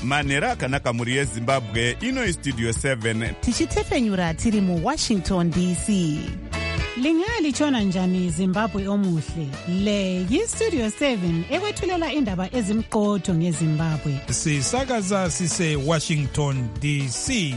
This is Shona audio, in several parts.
manhero akanaka mhuri yezimbabwe. Ino istudio 7 tichitefenyura tiri muWashington DC. Lingalitshona njani Zimbabwe omuhle? Le yistudio 7 ekwethulela indaba ezimqotho ngeZimbabwe. Sisakaza sise Washington DC.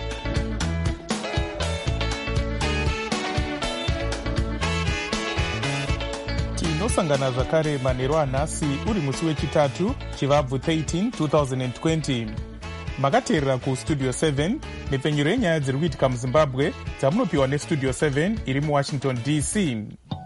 Tinosangana zvakare manhero anhasi uri musi wechitatu chivabvu 13 2020. Makateerera kustudio 7 nepfenyuro yenyaya dziri kuitika muZimbabwe dzamunopiwa nestudio 7 iri muWashington DC.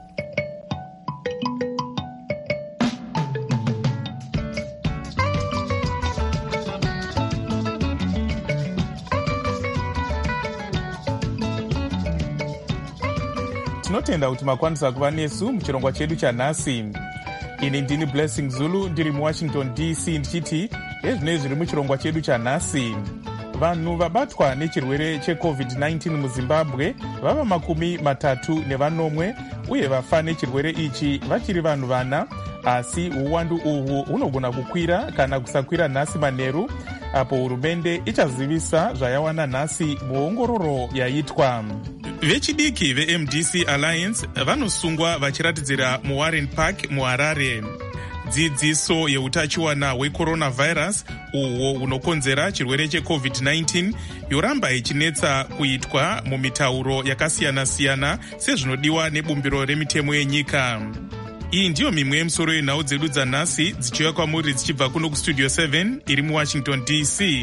Tinotenda kuti makwanisa kuva nesu muchirongwa chedu chanhasi. Ini ndini Blessing Zulu ndiri muWashington DC ndichiti ezvinei zviri muchirongwa chedu chanhasi. Vanhu vabatwa nechirwere cheCovid-19 muZimbabwe vava 34 uye vafa nechirwere ichi vachiri vanhu vana, asi uwandu uhwu hunogona kukwira kana kusakwira nhasi manheru, apo hurumende ichazivisa zvayawana nhasi muongororo yaitwa. Vechidiki veMDC Alliance vanosungwa vachiratidzira muWarren Park muHarare. Dzidziso yeutachiwana hwecoronavirus uhwo hunokonzera chirwere cheCovid-19 yoramba ichinetsa kuitwa mumitauro yakasiyana-siyana sezvinodiwa nebumbiro remitemo yenyika. Iyi ndiyo mimwe yemisoro yenhau dzedu dzanhasi dzichiuya kwamuri dzichibva kuno kustudio 7 iri muWashington DC.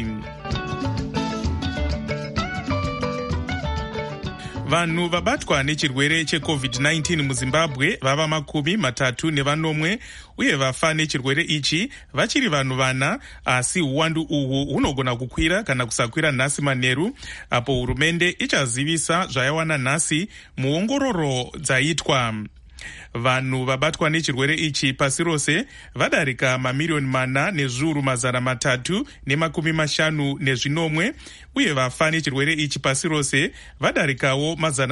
Vanhu vabatwa nechirwere cheCovid-19 muZimbabwe vava 34 uye vafa nechirwere ichi vachiri vanhu vana, asi uwandu uhwu hunogona kukwira kana kusakwira nhasi manheru, apo hurumende ichazivisa zvayawana nhasi muongororo dzaitwa. Vanhu vabatwa nechirwere ichi pasi rose vadarika mamiliyoni 4,350 uye vafa nechirwere ichi pasi rose vadarikawo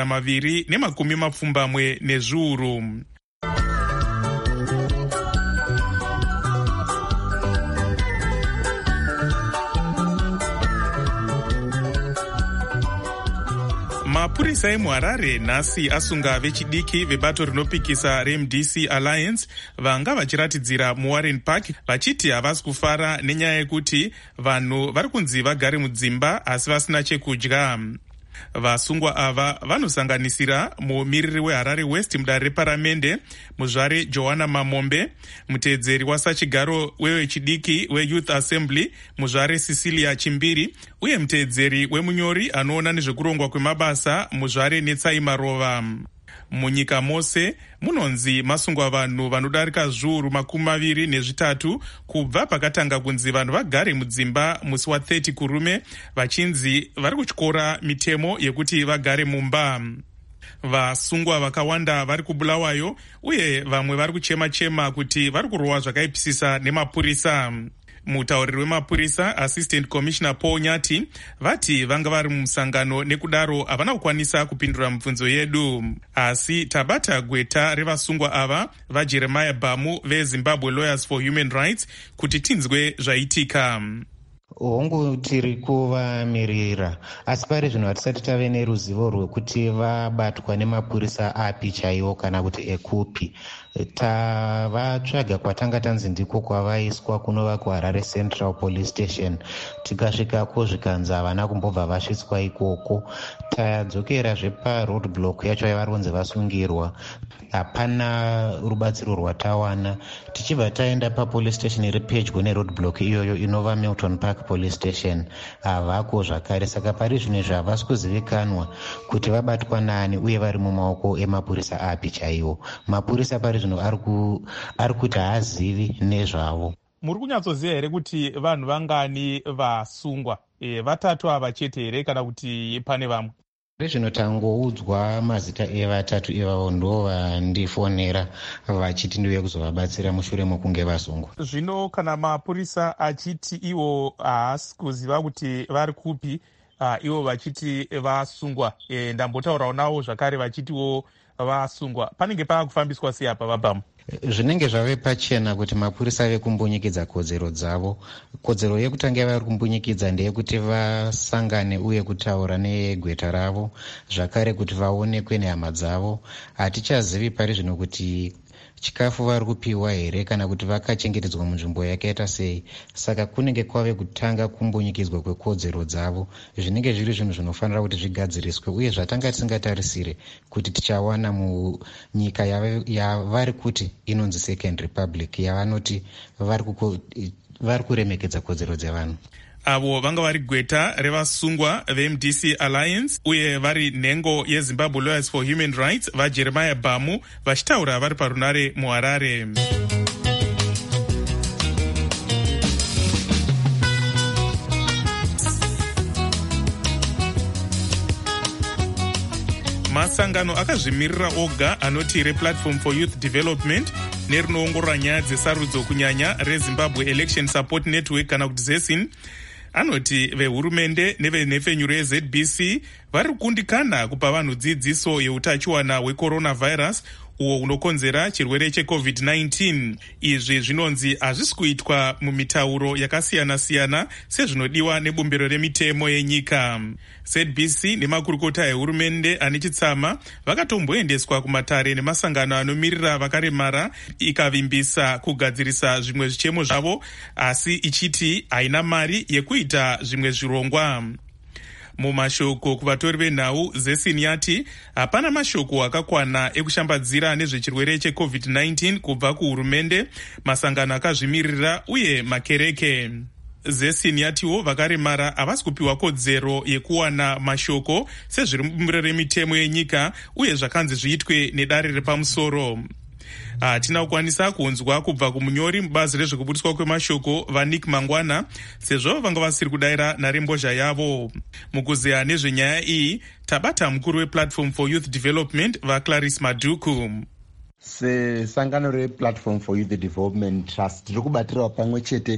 270. Mapurisa emuHarare nhasi asunga vechidiki vebato rinopikisa reMDC Alliance vanga vachiratidzira muWarren Park vachiti havasi kufara nenyaya yekuti vanhu vari kunzi vagare mudzimba asi vasina chekudya. Vasungwa ava vanosanganisira mumiriri weHarare West mudare reparamende muzvare Johanna Mamombe, muteedzeri wasachigaro wevechidiki weYouth Assembly muzvare Cecilia Chimbiri, uye muteedzeri wemunyori anoona nezvekurongwa kwemabasa muzvare Netsai Marova. Munyika mose munonzi masungwa vanhu vanodarika zviuru 23 kubva pakatanga kunzi vanhu vagare mudzimba musi wa30 kurume, vachinzi vari kutyora mitemo yekuti vagare mumba. Vasungwa vakawanda vari kubulawayo uye vamwe vari kuchema-chema kuti vari kurohwa zvakaipisisa nemapurisa. Mutauriri wemapurisa Assistant Commissioner Paul Nyati vati vanga vari mumusangano nekudaro havana kukwanisa kupindura mibvunzo yedu, asi tabata gweta revasungwa ava vaJeremiah Bamu veZimbabwe Lawyers for Human Rights kuti tinzwe zvaitika. Hongu tiri kuvamirira, asi pari zvino hatisati tave neruzivo rwekuti vabatwa nemapurisa api chaiwo kana kuti ekupi. Tavatsvaga kwatanga tanzi ndiko kwavaiswa kunova kuHarare Central Police Station. Tikasvikako zvikanzi havana kumbobva vasvitswa ikoko. Tadzokera zveparoadblock yacho yavari kunzi vasungirwa, hapana rubatsiro rwatawana. Tichibva taenda papolice station iri pedyo neroadblock iyoyo inova Milton Park Police Station, havako zvakare. Saka pari zvino izvi havasi kuzivikanwa kuti vabatwa nani uye vari mumaoko emapurisa api chaiwo. Mapurisa pari zvino ari kuti haazivi nezvavo. Muri kunyatsoziva here kuti vanhu vangani vasungwa? Vatatu ava chete here kana kuti pane vamwe? Zvino tangoudzwa mazita evatatu ivavo ndo vandifonera vachiti ndiuye kuzovabatsira mushure mokunge vasungwa. Zvino kana mapurisa achiti ivo haasi kuziva kuti vari kupi, ivo vachiti vasungwa, ndambotaurawo navo zvakare vachitiwo vasungwa, panenge pava kufambiswa sei apa vaBhamu? zvinenge zvave pachena kuti mapurisa ave kumbunyikidza kodzero dzavo. Kodzero yekutanga vari kumbunyikidza ndeyekuti vasangane uye kutaura negweta ravo, zvakare kuti vaonekwe nehama dzavo. Hatichazivi pari zvino kuti chikafu vari kupiwa here kana kuti vakachengetedzwa munzvimbo yakaita sei. Saka kunenge kwave kutanga kumbunyikidzwa kwekodzero dzavo, zvinenge zviri zvinhu zvinofanira kuti zvigadziriswe uye zvatanga tisingatarisire kuti tichawana munyika yavari kuti inonzi Second Republic, yavanoti vari kuremekedza kodzero dzevanhu. Avo vanga vari gweta revasungwa veMDC Alliance uye vari nhengo yeZimbabwe Lawyers for Human Rights vaJeremiah Bhamu vachitaura vari parunare muHarare. Masangano akazvimirira oga anoti rePlatform for Youth Development nerinoongorora nyaya dzesarudzo kunyanya reZimbabwe Election Support Network kana kuti ZESIN anoti vehurumende nevenhefenyuro yeZBC vari kukundikana kupa vanhu dzidziso yeutachiwana hwecoronavirus uwo unokonzera chirwere cheCovid-19. Izvi zvinonzi hazvisi kuitwa mumitauro yakasiyana-siyana sezvinodiwa nebumbiro remitemo yenyika. ZBC nemakurukota ehurumende ane chitsama vakatomboendeswa kumatare nemasangano anomirira vakaremara ikavimbisa kugadzirisa zvimwe zvichemo zvavo, asi ichiti haina mari yekuita zvimwe zvirongwa. Mumashoko kuvatori venhau, ZESIN yati hapana mashoko akakwana ekushambadzira nezvechirwere cheCovid-19 kubva kuhurumende, masangano akazvimirira uye makereke. ZESIN yatiwo vakaremara havasi kupiwa kodzero yekuwana mashoko sezviri mubumbiro remitemo yenyika uye zvakanzi zviitwe nedare repamusoro. Hatina kukwanisa kunzwa kubva kumunyori mubazi rezvekubudiswa kwemashoko vaNick Mangwana sezvo vanga vasiri kudayira narembozha yavo. Mukuzeya nezvenyaya iyi tabata mukuru wePlatform for Youth Development vaClarice Madhuku. Sesangano rePlatform for Youth Development Trust tiri kubatirawo pamwe chete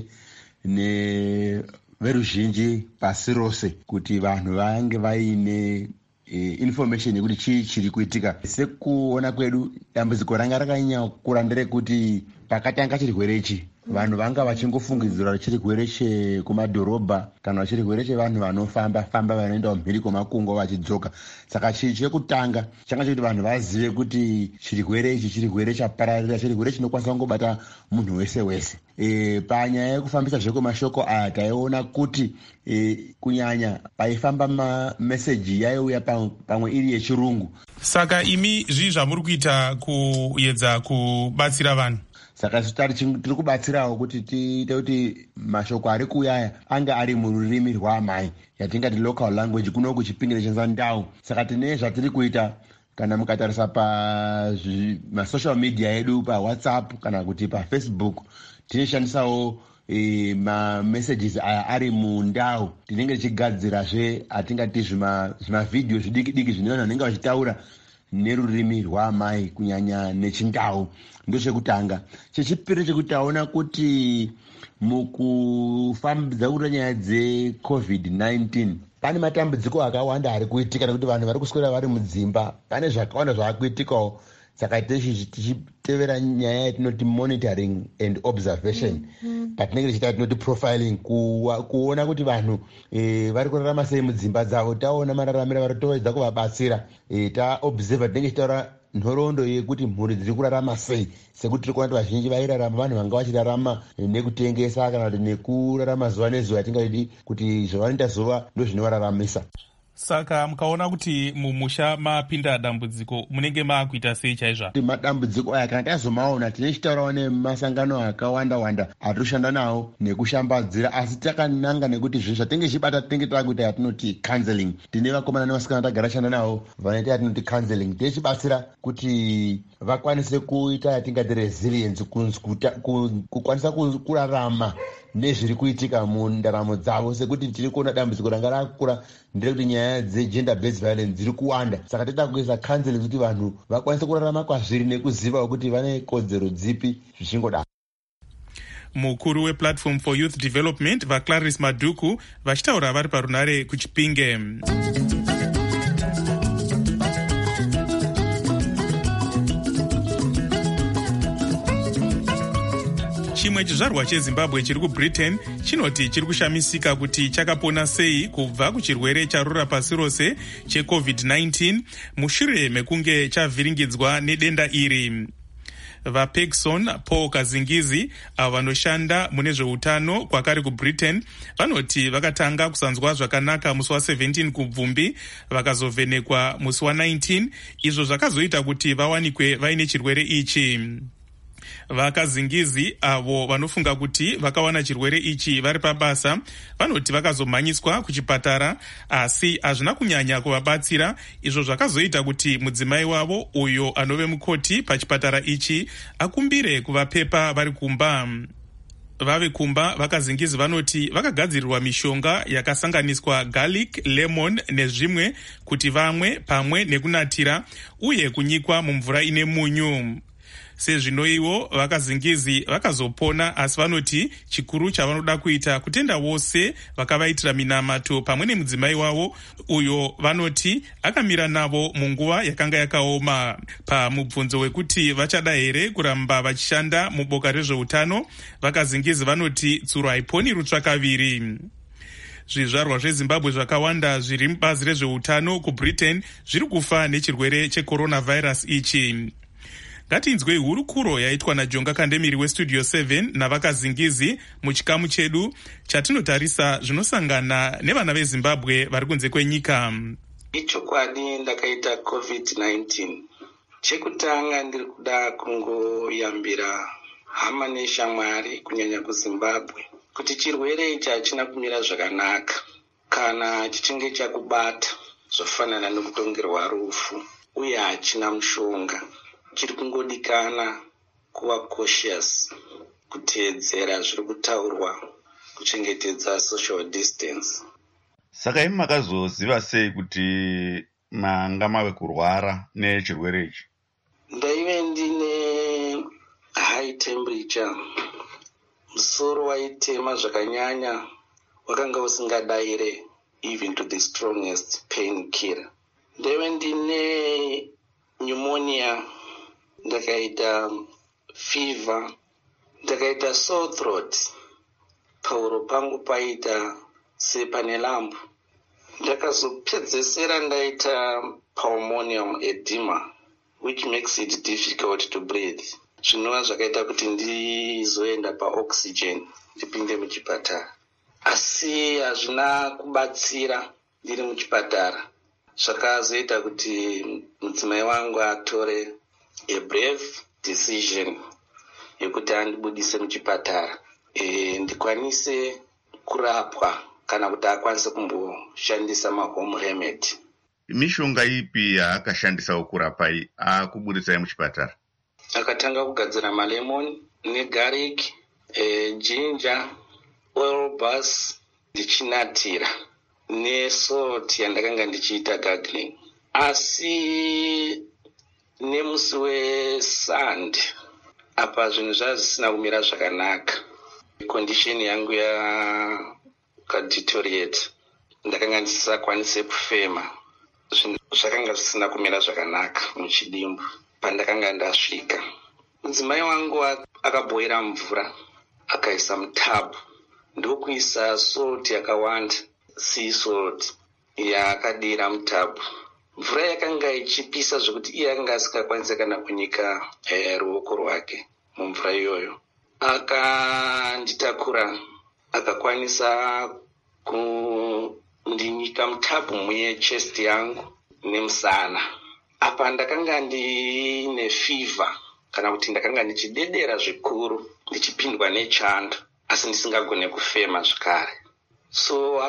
neveruzhinji pasi rose kuti vanhu vange vaine information yekuti chii chiri kuitika. Sekuona kwedu dambudziko ranga rakanyanya kukura nderekuti pakatanga chirwere ichi vanhu vanga vachingofungidzira chirwere chekumadhorobha kana chirwere chevanhu vanofamba vanoenda kumhiri kwemakungwa vachidzoka. Saka chii chekutanga changa chekuti vanhu vazive kuti chirwere ichi chirwere chapararira, chirwere chinokwanisa kungobata munhu wese wese. Panyaya yekufambisa zvekwemashoko aya taiona kuti kunyanya paifamba mameseji yaiuya pamwe iri yechirungu. Saka imi zvii zvamuri kuita kuedza kubatsira vanhu? Saka tiri kubatsirawo kuti tiite kuti mashoko ari kuuyaya anga ari mururimi rwaamai yatingati local language kuno kuchipingire chenzandau. Saka tine zvatiri kuita, kana mukatarisa masocial media edu paWhatsApp kana kuti paFacebook tinoshandisawo mamessages aya ari mundau. Tinenge tichigadzirazve atingati zvimavhidhiyo zvidiki zvine vanhu vanenge vachitaura nerurimi rwaamai kunyanya nechindau. Ndochekutanga. Chechipiri chekuti taona kuti mukufambidza kuti nyaya dzeCovid-19 pane matambudziko akawanda ari kuitika nekuti vanhu vari kuswera vari mudzimba. Pane zvakawanda zvaakuitikawo. Saka tichitevera nyaya yatinoti monitoring and observation, patinenge tichita tinoti profiling, kuona kuti vanhu vari kurarama sei mudzimba dzavo. Taona mararamiro vari toedza kuvabatsira, taobserva, tinenge tichitaura nhoroondo yekuti mhuri dziri kurarama sei, sekuti tiri kuona kuti vazhinji vairarama, vanhu vanga vachirarama nekutengesa kana kuti nekurarama zuva nezuva, yatingadi kuti zvavanoita zuva ndozvinovararamisa. Saka mukaona kuti mumusha mapinda dambudziko munenge maakuita sei chaizva? Madambudziko aya kana tazomaona tinechitaurawo nemasangano akawanda atoshanda nawo nekushambadzira, asi takananga nekuti zvinhu zvatinenge chibata tinenge takuita yatinoti counseling. Tine vakomana nevasikana tagara shanda nawo vanoita yatinoti counseling, tichibatsira kuti vakwanise kuita yatingati resilience, kukwanisa kurarama nezviri kuitika mundaramo dzavo. Sekuti tiri kuona dambudziko ranga rakura nderekuti nyaya dzegender based violence dziri kuwanda. Saka toda kuisa counseling kuti vanhu vakwanise kurarama kwazviri nekuziva kuti vane kodzero dzipi zvichingodaro. Mukuru wePlatform for Youth Development vaClarice Madhuku vachitaura vari parunare kuChipinge. chimwe chizvarwa chezimbabwe chiri kubritain chinoti chiri kushamisika kuti chakapona sei kubva kuchirwere charura pasi rose checovid-19 mushure mekunge chavhiringidzwa nedenda iri. VaPegson Paul Kazingizi avo vanoshanda mune zveutano kwakare kubritain vanoti vakatanga kusanzwa zvakanaka musi wa17 kubvumbi vakazovhenekwa musi wa19, izvo zvakazoita kuti vawanikwe vaine chirwere ichi. VaKazingizi avo vanofunga kuti vakawana chirwere ichi vari pabasa vanoti vakazomhanyiswa kuchipatara, asi hazvina kunyanya kuvabatsira, izvo zvakazoita kuti mudzimai wavo uyo anove mukoti pachipatara ichi akumbire kuvapepa vari kumba. Vave kumba VaKazingizi vanoti vakagadzirirwa mishonga yakasanganiswa garlic, lemon nezvimwe kuti vamwe pamwe nekunatira uye kunyikwa mumvura ine munyu. Sezvino ivo VaKazingizi vakazopona, asi vanoti chikuru chavanoda kuita kutenda vose vakavaitira minamato pamwe nemudzimai wavo uyo vanoti akamira navo munguva yakanga yakaoma. Pamubvunzo wekuti vachada here kuramba vachishanda muboka rezveutano, VaKazingizi vanoti tsuro haiponi rutsvakaviri. Zvizvarwa zveZimbabwe zvakawanda zviri mubazi rezveutano kubritain zviri kufa nechirwere checoronavirus ichi. Ngatinzwei hurukuro yaitwa naJonga Kandemiri weStudio 7 navaKazingizi muchikamu chedu chatinotarisa zvinosangana nevana veZimbabwe vari kunze kwenyika. Ichokwadi ndakaita COVID-19. Chekutanga ndiri kuda kungoyambira hama neshamwari kunyanya kuZimbabwe kuti chirwere ichi hachina kumira zvakanaka. Kana chichinge chakubata zvofanana nekutongerwa rufu uye hachina mushonga. Chiri kungodikana kuva cautious, kuteedzera zviri kutaurwa, kuchengetedza social distance. Saka imi makazoziva sei kuti manga mave kurwara nechirwere ichi? Ndaive ndine high temperature, musoro waitema zvakanyanya, wakanga usingadaire even to the strongest pain killer. Ndaive ndine pneumonia, ndakaita fever, ndakaita sore throat, pahuro pangu paita sepane lambu. Ndakazopedzesera ndaita pulmonary edema, which makes it difficult to breathe. Zvinova zvakaita kuti ndizoenda paoxygen ndipinde muchipatara, asi hazvina kubatsira ndiri muchipatara. Zvakazoita kuti mudzimai wangu atore a brave decision yekuti andibudise muchipatara ndikwanise kurapwa kana kuti akwanise kumboshandisa mahome remedy. Mishonga ipi yaakashandisa kurapa akubudisai muchipatara? Akatanga kugadzira malemon negarlic, ginger, oil bus ndichinatira nesalt yandakanga ndichiita gargling. Asi nemusi weSunday apa zvinhu zvazvisina kumira zvakanaka. Condition yangu yakadeteriorate, ndakanga ndisakwanise kufema. Zvinhu zvakanga zvisina kumira zvakanaka muchidimbu. Pandakanga ndasvika, mudzimai wangu akabhoira mvura akaisa mutabhu, ndokuisa salt yakawanda, sea salt yaakadira mutabhu. Mvura yakanga ichipisa zvokuti iye akanga asingakwanise kana kunyika ruoko rwake mumvura iyoyo. Akanditakura akakwanisa kundinyika mutabhu muchest yangu nemusana. Apa ndakanga ndine fever, kana kuti ndakanga ndichidedera zvikuru, ndichipindwa nechando, asi ndisingagone kufema zvakare. So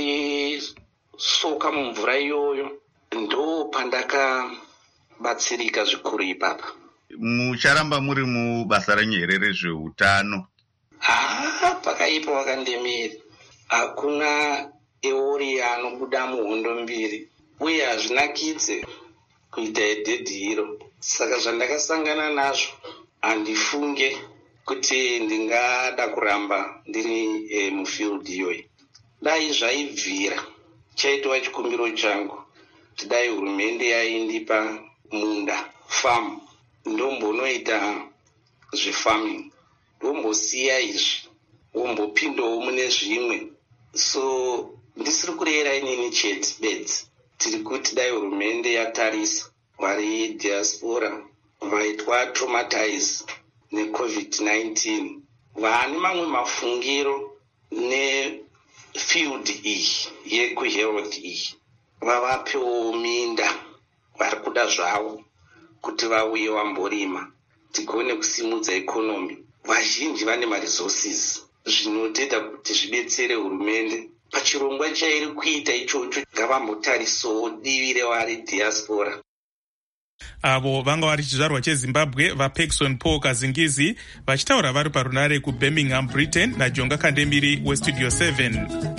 akandisoka mumvura iyoyo, ndo pandakabatsirika zvikuru ipapa. Mucharamba muri mubasa renyu here rezveutano? Pakaipa wakandemiri. Hakuna eori anobuda muhondo mbiri, uye hazvinakidze kuita edhedhi hiro. Saka zvandakasangana nazvo handifunge kuti ndingada kuramba ndiri mufield iyoyi. Dai zvaibvira, chaitwa chikumbiro changu kuti dai hurumende yaindipa munda, farm, ndombonoita zvefarming. wombosiya izvi wombopindawo mune zvimwe. So ndisiri kureyera inini chete bedzi, tiri kuti dai hurumende yatarisa vari diaspora vaitwa traumatized neCovid-19 vane mamwe mafungiro nefield iyi yekuhealth iyi, vavapewo minda vari kuda zvavo kuti vauye vamborima tigone kusimudza ikonomi. Vazhinji vane maresources zvinotoita kuti zvibetsere hurumende pachirongwa chairi kuita ichocho. Ngavambotarisawo divi revari diaspora. Avo vanga vari chizvarwa cheZimbabwe vaPaxson Paul Kazingizi vachitaura vari parunare kuBirmingham, Britain, naJonga Kandemiri weStudio 7.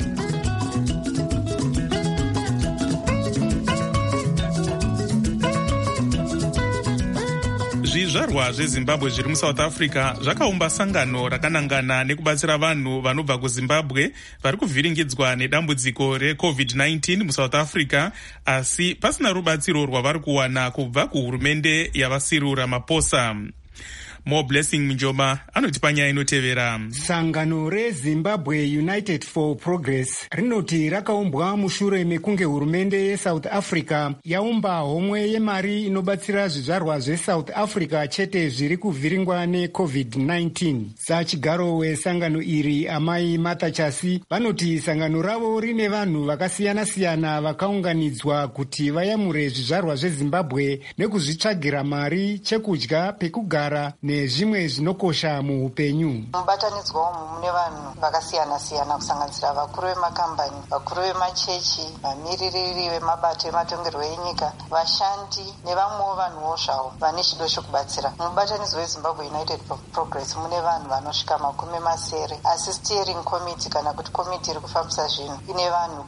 Zvizvarwa zveZimbabwe zviri muSouth Africa zvakaumba sangano rakanangana nekubatsira vanhu vanobva kuZimbabwe vari kuvhiringidzwa nedambudziko reCovid-19 muSouth Africa, asi pasina rubatsiro rwavari kuwana kubva kuhurumende yavaCyril Ramaphosa. More Blessing Minjoma anotipa nyaya inotevera. Sangano reZimbabwe United for Progress rinoti rakaumbwa mushure mekunge hurumende yeSouth Africa yaumba homwe yemari inobatsira zvizvarwa zveSouth Africa chete zviri kuvhiringwa neCovid-19. Sachigaro wesangano iri Amai Martha Chasi vanoti sangano ravo rine vanhu vakasiyana-siyana vakaunganidzwa kuti vayamure zvizvarwa zveZimbabwe nekuzvitsvagira mari, chekudya, pekugara nezvimwe zvinokosha muupenyu. Mubatanidzwa umu mune vanhu vakasiyana-siyana kusanganisira vakuru vemakambani, vakuru vemachechi, vamiririri vemabato ematongerwo enyika, vashandi nevamwewo vanhuwo zvavo vane chido chokubatsira. Mubatanidzwa weZimbabwe United for Progress mune vanhu vanosvika 70, asi steering committee kana kuti komiti iri kufambisa zvinhu ine vanhu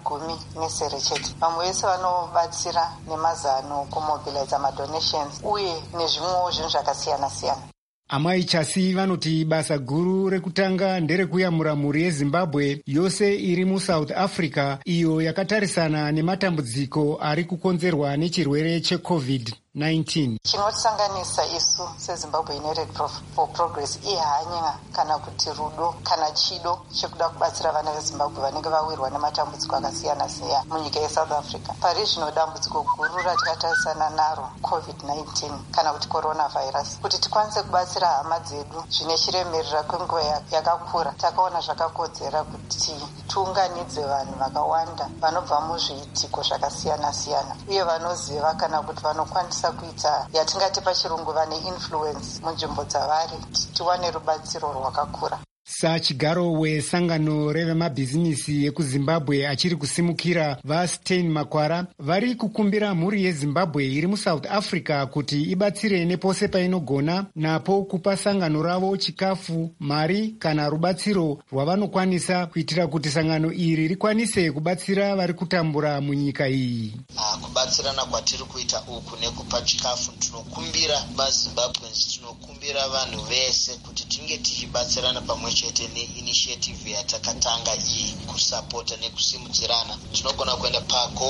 10 chete. Vamwe vese vanobatsira nemazano kumobiliza madonations uye nezvimwewo zvinhu zvakasiyana-siyana. Amai Chasi vanoti basa guru rekutanga nderekuyamura mhuri yeZimbabwe yose iri muSouth Africa iyo yakatarisana nematambudziko ari kukonzerwa nechirwere cheCovid-19. Chinotisanganisa isu seZimbabwe United for Progress ihanya kana kuti rudo kana chido chekuda kubatsira vana veZimbabwe vanenge vawirwa nematambudziko akasiyana-siyana munyika yeSouth Africa. Pari zvino dambudziko guru ratakatarisana naro COVID-19 kana kuti coronavirus. Kuti tikwanise kubatsira hama dzedu zvine chiremerera kwenguva yakakura, takaona zvakakodzera kuti tiunganidze vanhu vakawanda vanobva muzviitiko zvakasiyana-siyana uye vanoziva kana kuti vanokwanisa kuita yatingati pachirungu vane influence munzvimbo dzavari, tiwane rubatsiro rwakakura. Sachigaro wesangano revemabhizinisi ekuZimbabwe achiri kusimukira vaStein Makwara vari kukumbira mhuri yeZimbabwe iri muSouth Africa kuti ibatsire nepose painogona, napo kupa sangano ravo chikafu, mari kana rubatsiro rwavanokwanisa kuitira kuti sangano iri rikwanise kubatsira vari kutambura munyika iyi. Kubatsirana kwatiri kuita uku nekupa chikafu, tinokumbira vaZimbabweans, tinokumbira vanhu vese kuti tinge tichibatsirana pamwe chete neinitiative yatakatanga iyi kusapota nekusimudzirana. Tinogona kuenda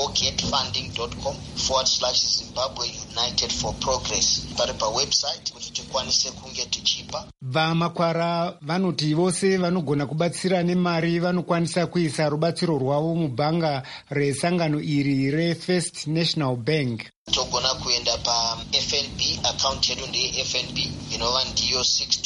pagogetfunding.com/Zimbabwe United for Progress pari pawebsite kuti tikwanise kunge tichipa. VaMakwara vanoti vose vanogona kubatsira nemari vanokwanisa kuisa rubatsiro rwavo mubhanga resangano iri reFirst National Bank. Togona kuenda paFNB, account yedu ndeyeFNB inova ndiyo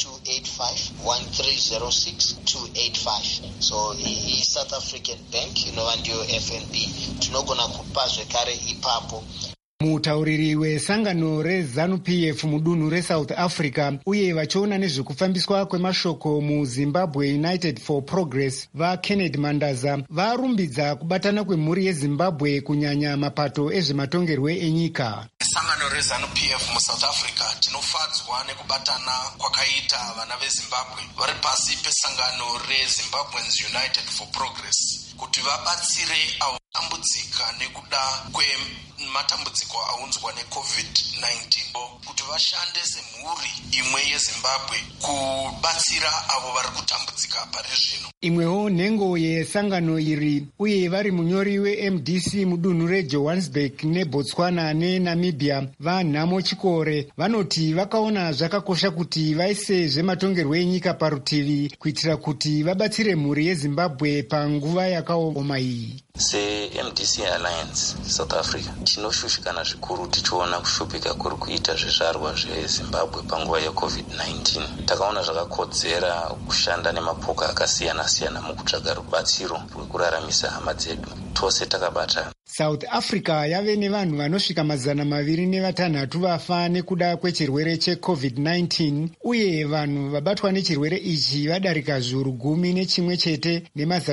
62851306-285. So South African Bank inova ndiyo FNB. Tinogona kupa zvekare ipapo. Mutauriri wesangano reZANU-PF mudunhu reSouth Africa uye vachiona nezvekufambiswa kwemashoko muZimbabwe United for Progress vaKenneth Mandaza varumbidza kubatana kwemhuri yeZimbabwe kunyanya mapato ezvematongerwe enyika. Sangano reZANU-PF muSouth Africa tinofadzwa nekubatana kwakaita vana veZimbabwe vari pasi pesangano reZimbabweans United for Progress kuti vabatsire avo tambudzika nekuda kwematambudziko aunzwa neCOVID-19 kuti vashande semhuri imwe yeZimbabwe kubatsira avo vari kutambudzika pari zvino. Imwewo nhengo yesangano iri uye vari munyori weMDC mudunhu reJohannesburg neBotswana neNamibia vaNhamo Chikore vanoti vakaona zvakakosha kuti vaise zvematongerwo enyika parutivi kuitira kuti vabatsire mhuri yeZimbabwe panguva yakaoma iyi. SeMDC Alliance South Africa tinoshushikana zvikuru tichiona kushupika kuri kuita zvizvarwa zveZimbabwe panguva yeCOVID-19. Takaona zvakakodzera kushanda nemapoka akasiyana-siyana mukutsvaga rubatsiro rwekuraramisa hama dzedu tose takabata. South Africa yave nevanhu vanosvika 206 vafa nekuda kwechirwere cheCOVID-19 uye vanhu vabatwa nechirwere ichi vadarika 11,000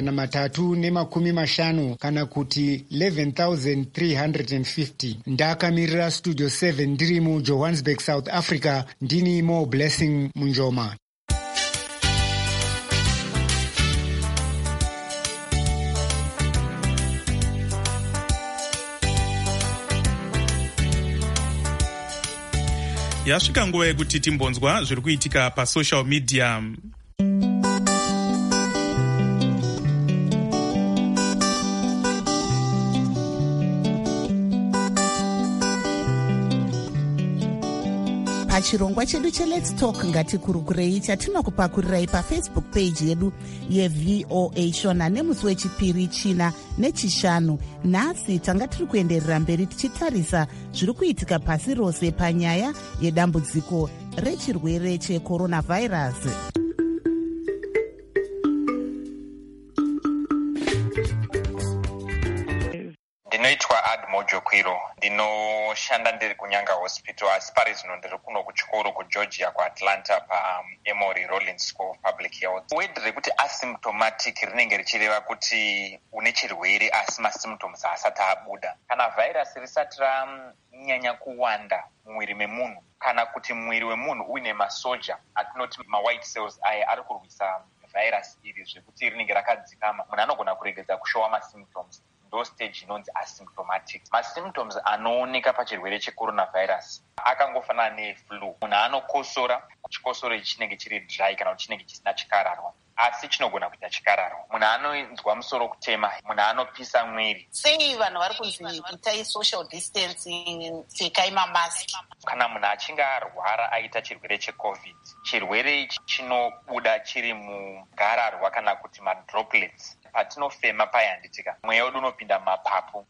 ne350 kana kuti 11,350. Ndakamirira Studio 7 ndiri muJohannesburg, South Africa. Ndini Mo Blessing Munjoma. Yasvika nguva yekuti timbonzwa zviri kuitika pasocial media. Pachirongwa chedu cheLet's Talk ngatikurukurei chatinokupakurirai paFacebook page yedu yeVOA Shona nemusi wechipiri, china nechishanu. Nhasi tanga tiri kuenderera mberi tichitarisa zviri kuitika pasi rose panyaya yedambudziko rechirwere checoronavirus. Ndinoitwa Admojo Kwiro, ndinoshanda ndiri kuNyanga Hospital, asi pari zvino ndiri kuno kuchikoro kuGeorgia kuAtlanta paEmory Rollins School of Public Health. Word rekuti asymptomatic rinenge richireva kuti une chirwere asi masymptoms asati abuda. Kana vhairasi risati ranyanya kuwanda mumwiri memunhu, kana kuti mwiri wemunhu uine masoja atinoti white cells aya ari kurwisa vhairasi iri zvekuti rinenge rakadzikama, munhu anogona kuregedza kushowa masymptoms. Ndo stage inonzi asymptomatic. Masymptoms anooneka pachirwere checoronavirus akangofanana neflu. Munhu anokosora, chikosoro ichi chinenge chiri dry kana kuti chinenge chisina chikararwa, asi chinogona kuita chikararwa. Munhu anonzwa musoro kutema, munhu anopisa mwiri. Sei vanhu vari kunzi itai social distancing, pfekai mamaski? Kana munhu achinge arwara aita chirwere cheCOVID, chirwere ichi chinobuda chiri mugararwa kana kuti madroplets. Patinofema payanditika, mweya wedu unopinda mumapapu.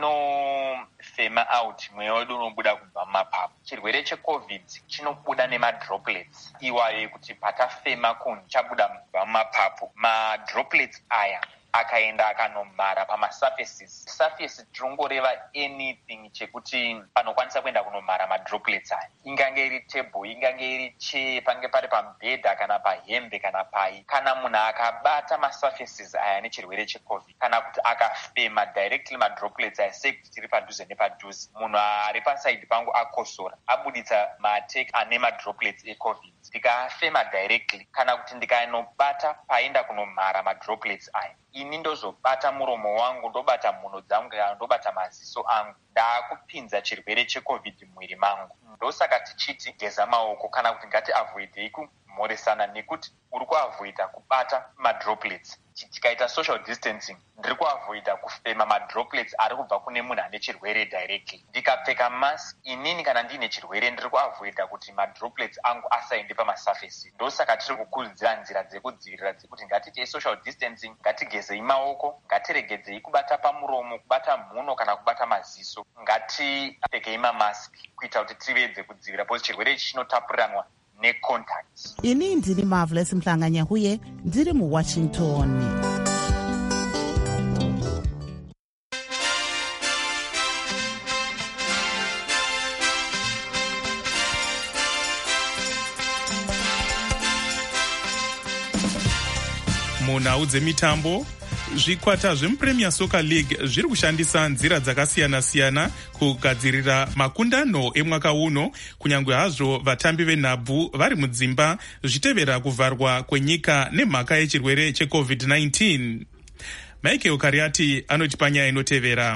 Patinofema out, mweya wedu unobuda kubva mumapapu. Chirwere cheCOVID chinobuda nemadroplets iwayo kuti patafema kunhu chabuda kubva mumapapu. Madroplets aya akaenda akanomhara pamasurfaces. Surface tirongoreva anything chekuti panokwanisa kuenda kunomhara madroplets aya. Ingange iri table, ingange iri chair, pange pari pamubhedha kana pahembe kana pai. Kana munhu akabata masurfaces aya nechirwere cheCOVID, kana kuti akafema directly madroplets aya, sekuti tiri padhuze nepadhuze, munhu ari pasaidi pangu akosora, abuditsa mateke ane madroplets eCOVID, ndikafema directly kana kuti ndikanobata paenda kunomhara madroplets aya, ini ndozobata muromo wangu, ndobata mhuno dzangu kana ndobata maziso angu, ndaakupinza chirwere cheCOVID mumwiri mangu. Ndosaka tichiti geza maoko, kana kuti ngati avoidei kumhoresana, nekuti uri kuavoida kubata madroplets. Tikaita social distancing, ndiri kuavoida kufema madroplets ari kubva kune munhu ane chirwere directly. Ndikapfeka mask, inini kana ndiine chirwere ndiri kuavoida kuti madroplets angu asaende pamasurface. Ndosaka tiri kukurudzira nzira dzekudzivirira dzekuti ngatiitei social distancing, ngatigezei maoko, ngatiregedzei kubata pamuromo, kubata mhuno kana kubata maziso, ngatipfekei mamask kuita kuti tivedze kudzivirira, because chirwere ichi chinotapuriranwa necontacts. Ini ndini Marvelous Mhlanganyahuye, ndiri muWashington. Munhau dzemitambo, zvikwata zvemuPremier Soccer League zviri kushandisa nzira dzakasiyana-siyana kugadzirira makundano emwaka uno, kunyange hazvo vatambi venhabvu vari mudzimba zvichitevera kuvharwa kwenyika nemhaka yechirwere cheCOVID-19. Michael Kariati anoti panyaya inotevera.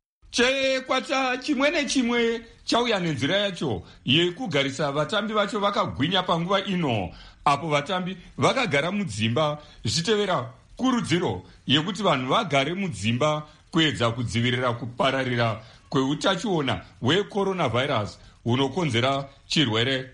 Chekwata chimwe nechimwe chauya nenzira yacho yekugarisa vatambi vacho vakagwinya panguva ino, apo vatambi vakagara mudzimba zvichitevera kurudziro yekuti vanhu vagare mudzimba kuedza kudzivirira kupararira kweutachiona hwecoronavirus hunokonzera chirwere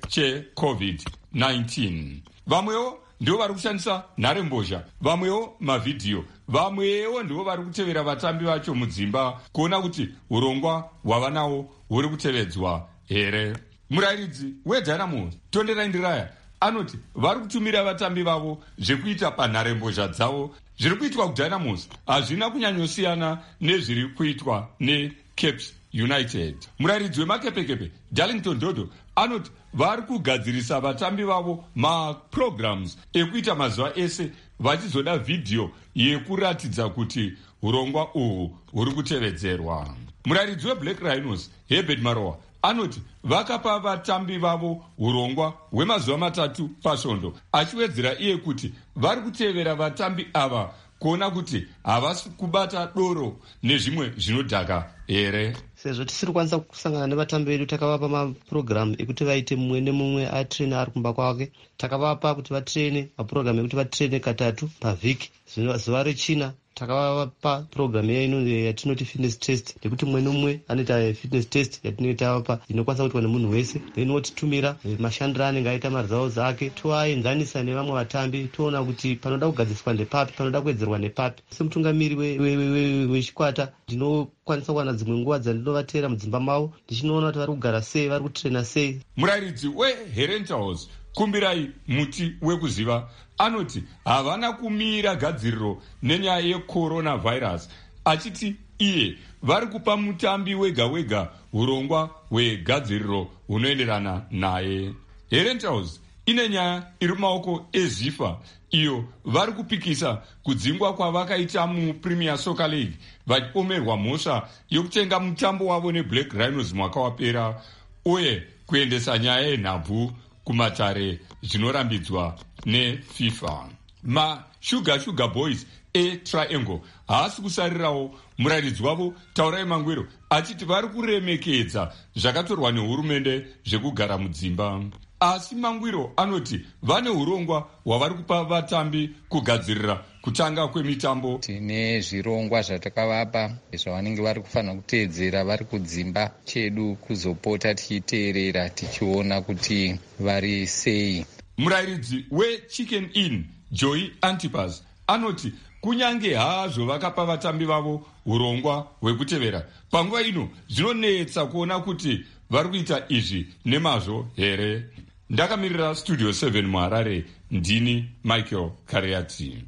cheCovid-19. Vamwewo ndivo vari kushandisa nharembozha, vamwewo mavhidhiyo, vamwewo ndivo vari kutevera vatambi vacho mudzimba kuona kuti urongwa hwavanawo huri kutevedzwa here. Murayiridzi weDynamos Tonderai Ndiraya anoti vari kutumira vatambi vavo zvekuita panharembozha dzavo. Zviri kuitwa kuDynamos hazvina kunyanyosiyana nezviri kuitwa neCaps United. Murayiridzi wemakepekepe Darlington Dodo anoti vari kugadzirisa vatambi vavo maprograms ekuita mazuva ese vachizoda vhidhiyo yekuratidza kuti urongwa uhwu huri kutevedzerwa. Murayiridzi weBlack Rhinos Herbert Marowa anoti vakapa vatambi vavo urongwa hwemazuva 3 pasvondo, achiwedzera iye kuti vari kutevera vatambi ava kuona kuti havasi kubata doro nezvimwe zvinodhaka here. Sezvo tisiri kwanisa kusangana nevatambi vedu, takavapa mapurogiramu ekuti vaite mumwe nemumwe atrene ari kumba kwake. Takavapa kuti vatrene mapurogiramu ekuti vatrene katatu pavhiki. Zuva rechina takavapa purogiramu yatinoti fitness test, nekuti mumwe nemumwe anoita fitness test yatinenge tavapa inokwanisa kuitwa nemunhu wese. Then votitumira mashandiro anenge aita maresults ake, toaenzanisa nevamwe vatambi, toona kuti panoda kugadziswa ndepapi, panoda kuwedzerwa nepapi. Semutungamiri wechikwata ndinokwanisa kuwana dzimwe nguva dzandinovatera mudzimba mavo ndichinoona kuti vari kugara sei, vari kutrena sei. Murayiridzi weHerentals Kumbirai Muti wekuziva anoti havana kumira gadziriro nenyaya yecoronavirus, achiti iye vari kupa mutambi wega wega urongwa hwegadziriro hunoenderana naye. Herentals ine nyaya iri mumaoko eZIFA iyo vari kupikisa kudzingwa kwavakaita muPremier Soccer League vachipomerwa mhosva yokutenga mutambo wavo neBlack Rhinos mwaka wapera, uye kuendesa nyaya yenhabvu kumatare zvinorambidzwa neFIFA. Sugar Boys eTriangle haasi kusarirawo murayiridzi wavo Taurai Mangwiro achiti vari kuremekedza zvakatorwa nehurumende zvekugara mudzimba. Asi Mangwiro anoti vane urongwa hwavari kupa vatambi kugadzirira kutanga kwemitambo. Tine zvirongwa zvatakavapa zvavanenge vari kufanira kuteedzera vari kudzimba chedu, kuzopota tichiteerera tichiona kuti vari sei. Murayiridzi weChicken Inn Joy Antipas anoti kunyange hazvo vakapa vatambi vavo urongwa hwekutevera, panguva ino zvinonetsa kuona kuti vari kuita izvi nemazvo here. Ndakamirira Studio 7 muHarare, ndini Michael Kariati.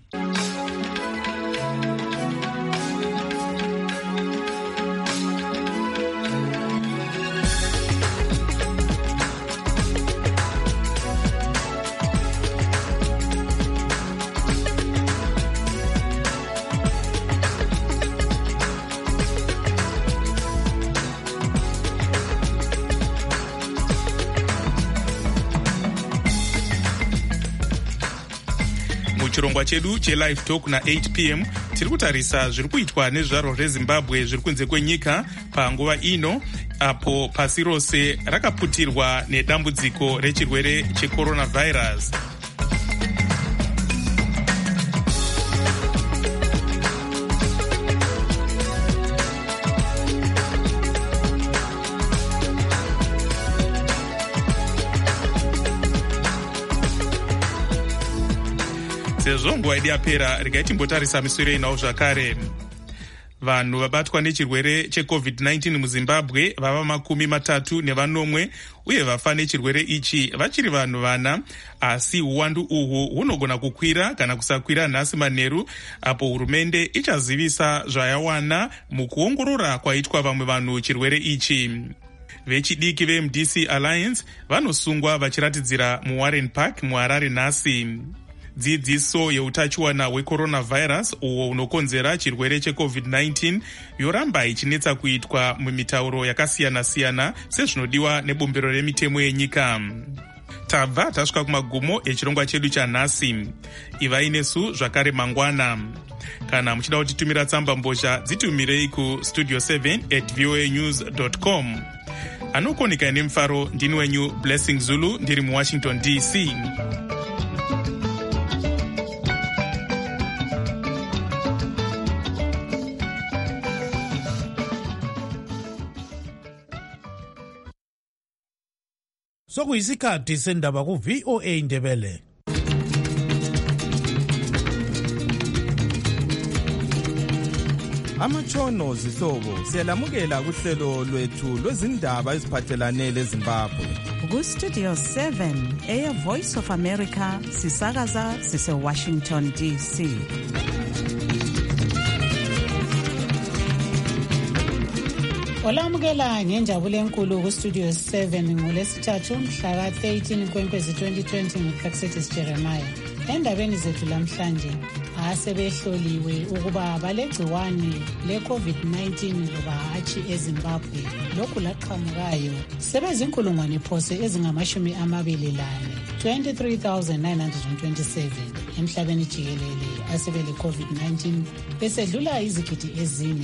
Chirongwa chedu cheLive Talk na8 p.m. tiri kutarisa zviri kuitwa nezvaro reZimbabwe zviri kunze kwenyika panguva ino, apo pasi rose rakaputirwa nedambudziko rechirwere checoronavirus. Sezvo nguva yedu yapera, regai timbotarisa misoro inawo zvakare. Vanhu vabatwa nechirwere cheCovid-19 muZimbabwe vava 34 uye vafa nechirwere ichi vachiri vanhu 4, asi uwandu uhwu hunogona kukwira kana kusakwira nhasi manheru, apo hurumende ichazivisa zvayawana mukuongorora kwaitwa vamwe vanhu chirwere ichi. Vechidiki veMDC Alliance vanosungwa vachiratidzira muWarren Park muHarare nhasi. Dzidziso yeutachiwana hwecoronavirus uwo unokonzera chirwere cheCovid-19 yoramba ichinetsa kuitwa mumitauro yakasiyana-siyana sezvinodiwa nebumbiro remitemo yenyika. tabva tasvika kumagumo echirongwa chedu chanhasi. Ivai nesu zvakare mangwana. Kana muchida kutitumira tsamba mbozha dzitumirei kustudio 7@voanews.com. Anokonika nemufaro ndini wenyu Blessing Zulu ndiri muWashington DC. Sokuyisikhathi sendaba ku-VOA Indebele. Amatshono zihlobo siyalamukela kuhlelo lwethu lwezindaba eziphathelane leZimbabwe. Ku-Studio 7 Voice of America sisakaza sise-Washington DC. Olamukela ngenjabulo enkulu ku-Studio 7 ngolesithathu mhla ka-13 Nkwenkwezi 2020 nguPlaxetis Jeremiah. Endabeni zethu lamhlanje asebehloliwe ukuba balegciwane le-COVID-19 loba hatshi eZimbabwe. Lokhu laqhamukayo sebezinkulungwane phose ezingama-24 23,927 emhlabeni jikelele asebele COVID-19 besedlula izigidi ezine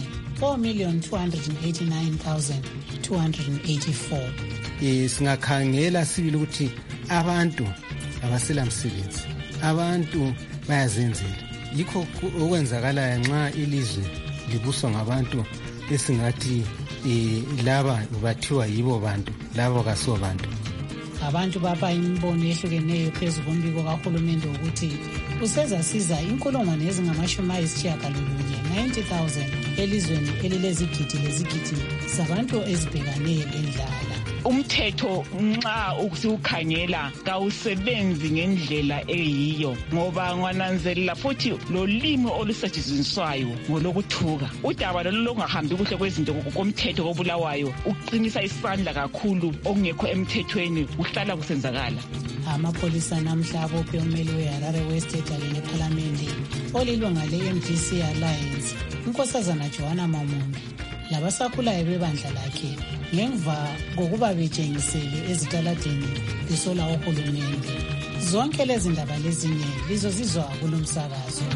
4,289,284. Singakhangela sibili ukuthi abantu abasela msebenzi, abantu bayazenzela. Yikho okwenzakalayo nxa ilizwe libuswa ngabantu esingathi laba bathiwa yibo bantu, laba kasibo bantu. Abantu bapha imibono ehlukeneyo phezu kombiko kahulumende ukuthi usezasiza inkulungwane ezingama-90,000 elizweni elilezigidi lezigidi zabantu ezibhekane lendlala. Umthetho nxa usiukhangela kawusebenzi ngendlela eyiyo ngoba ngananzelela futhi lolimi olusetshenziswayo ngolokuthuka. Udaba lolu longahambi kuhle kwezinto komthetho kobulawayo uqinisa isandla kakhulu okungekho emthethweni kuhlala kusenzakala. Amapholisa namhla abophe ummeli weHarare West kanye nephalamende olilunga le-MDC Alliance unkosazana Joanna Mamondo labasakhulayo bebandla lakhe ngemva kokuba betshengisele ezitaladeni besola uhulumende. Zonke lezi ndaba lezinye lizozizwa kulomsakazo.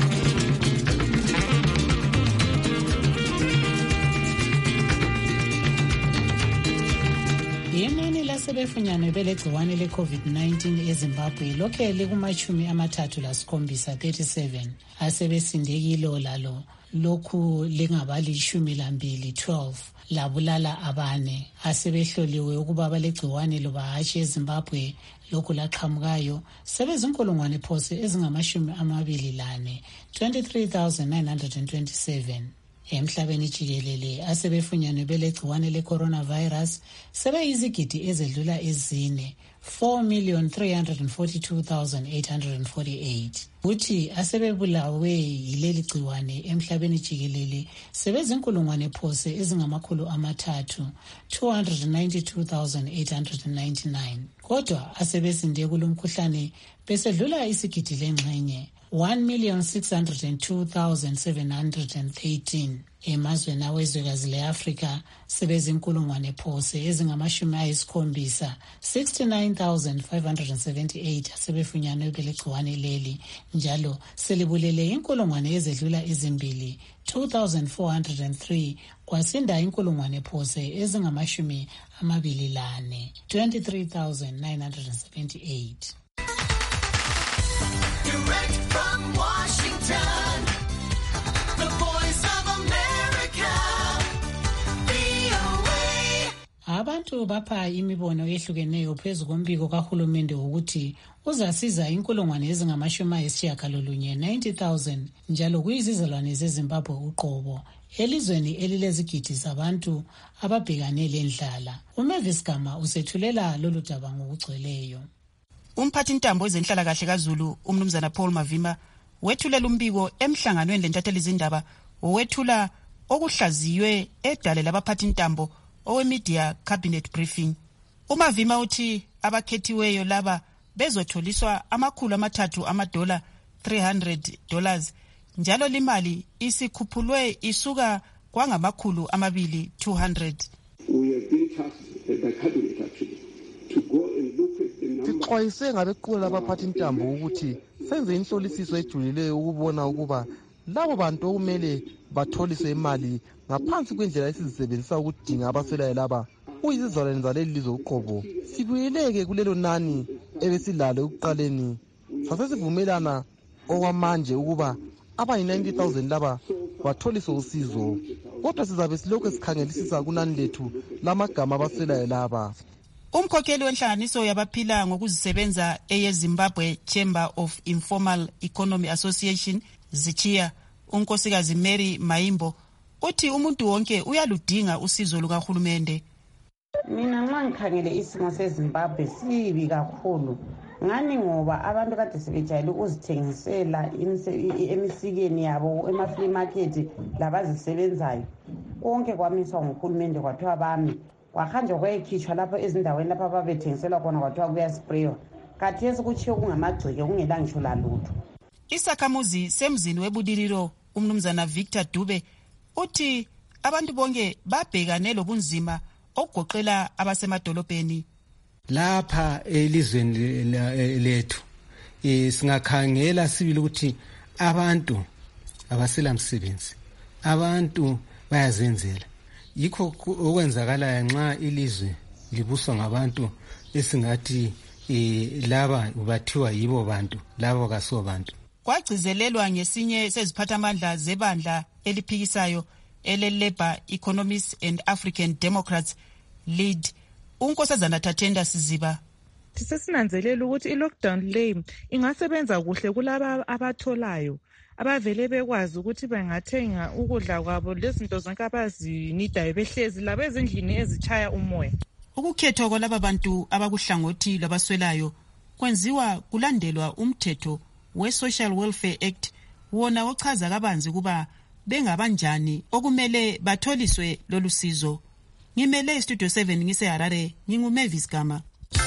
Inani lasebefunyanwe belegciwane le-COVID-19 eZimbabwe lokhe liku-37 asebesindekilo lalo lokhu lingabali-12 labulala abane asebehloliwe ukuba balegciwane loba hatshi eZimbabwe. Lokhu laqhamukayo sebezinkulungwane phose ezingama-24 23,927 emhlabeni jikelele asebefunyanwe belegciwane le-coronavirus sebeyizigidi ezedlula ezine 4,342,848. Uthi asebebulawe yileli gciwane emhlabeni jikelele sebezinkulungwane phose ezingama-300 292,899. Kodwa asebesinde kulomkhuhlane besedlula isigidi lengxenye 1,602,713. Emazweni awezwekazi le-Afrika sebezinkulungwane phose ezingama-70 69,578 asebefunyanwe belegciwane leli njalo selibulele inkulungwane ezedlula ezimbili 2,403 kwasinda inkulungwane phose ezingama-24 23,978. Direct from Washington, the Voice of America, VOA. Abantu bapha imibono ehlukeneyo phezu kombiko kahulumende ukuthi uzasiza inkulungwane ezingama-90,000 njalo kuyizizalwane zeZimbabwe uqobo elizweni elilezigidi zabantu ababhekane lendlala. uMavis Gama usethulela lolu daba ngokugcweleyo. Umphathintambo wezenhlalakahle kaZulu umnumzana Paul Mavimba wethulela umbiko emhlanganweni lentatheli izindaba owethula okuhlaziywe edale labaphathintambo owemedia cabinet briefing. uMavimba uthi abakhethiweyo laba bezotholiswa $300 $300 njalo limali isikhuphulwe isuka $200. We have been tasked by cabinet actually to go and look at the sixwayise ngabequla labaphathintambo ukuthi senze inhlolisiso ejulileyo ukubona ukuba labo bantu okumele batholiswe imali ngaphansi kwendlela esizisebenzisa ukudinga abaswelayo laba kuyizizalwane zaleli lizwe uqobo. Sibuyeleke kulelo nani ebesilalo ekuqaleni sasesivumelana okwamanje ukuba abayi-90,000 laba batholiswe usizo, kodwa sizabe silokhu sikhangelisisa kunani lethu lamagama abaswelayo laba. Umkhokheli wenhlanganiso yabaphila ngokuzisebenza eyeZimbabwe Chamber of Informal Economy Association Zichiya, unkosikazi Mary Maimbo, uthi umuntu wonke uyaludinga usizo lukahulumende. Mina nxa ngikhangele isimo seZimbabwe sibi kakhulu ngani ngoba abantu kade sebejayele ukuzithengisela emisikeni yabo ema-flea market labazisebenzayo konke kwamiswa nguhulumende kwathiwa bami kwahanjwa kwayekhitshwa lapho ezindaweni lapho ababethengiselwa khona kwathiwa kuyaspraywa kathesi kutshiwo kungamagceke kungela ngisho lalutho. Isakhamuzi semzini webudiliro umnumzana Victor Dube uthi abantu bonke babhekane lobunzima okugoqela abasemadolobheni. Lapha elizweni lethu singakhangela sibili ukuthi abantu abasela msebenzi, abantu bayazenzela. Yikho okwenzakala nxa ilizwe libuswa ngabantu esingathi laba bathiwa yibo bantu, labo kaso bantu. Kwagcizelelwa ngesinye seziphathamandla zebandla eliphikisayo ele-Labour Economists and African Democrats lead unkosazana Thatenda Siziba. Sisesinanzelela ukuthi i-lockdown le ingasebenza kuhle kulaba abatholayo abavele bekwazi ukuthi bengathenga ukudla kwabo lezinto zonke abazinidayo behlezi laba ezindlini ezichaya umoya. Ukukhethwa kwalaba bantu abakuhlangothi lwabaswelayo kwenziwa kulandelwa umthetho we-Social Welfare Act wona ochaza kabanzi kuba bengabanjani okumele batholiswe lolu sizo. Ngimele Studio 7 ngise-Harare, nginguMavis Gama.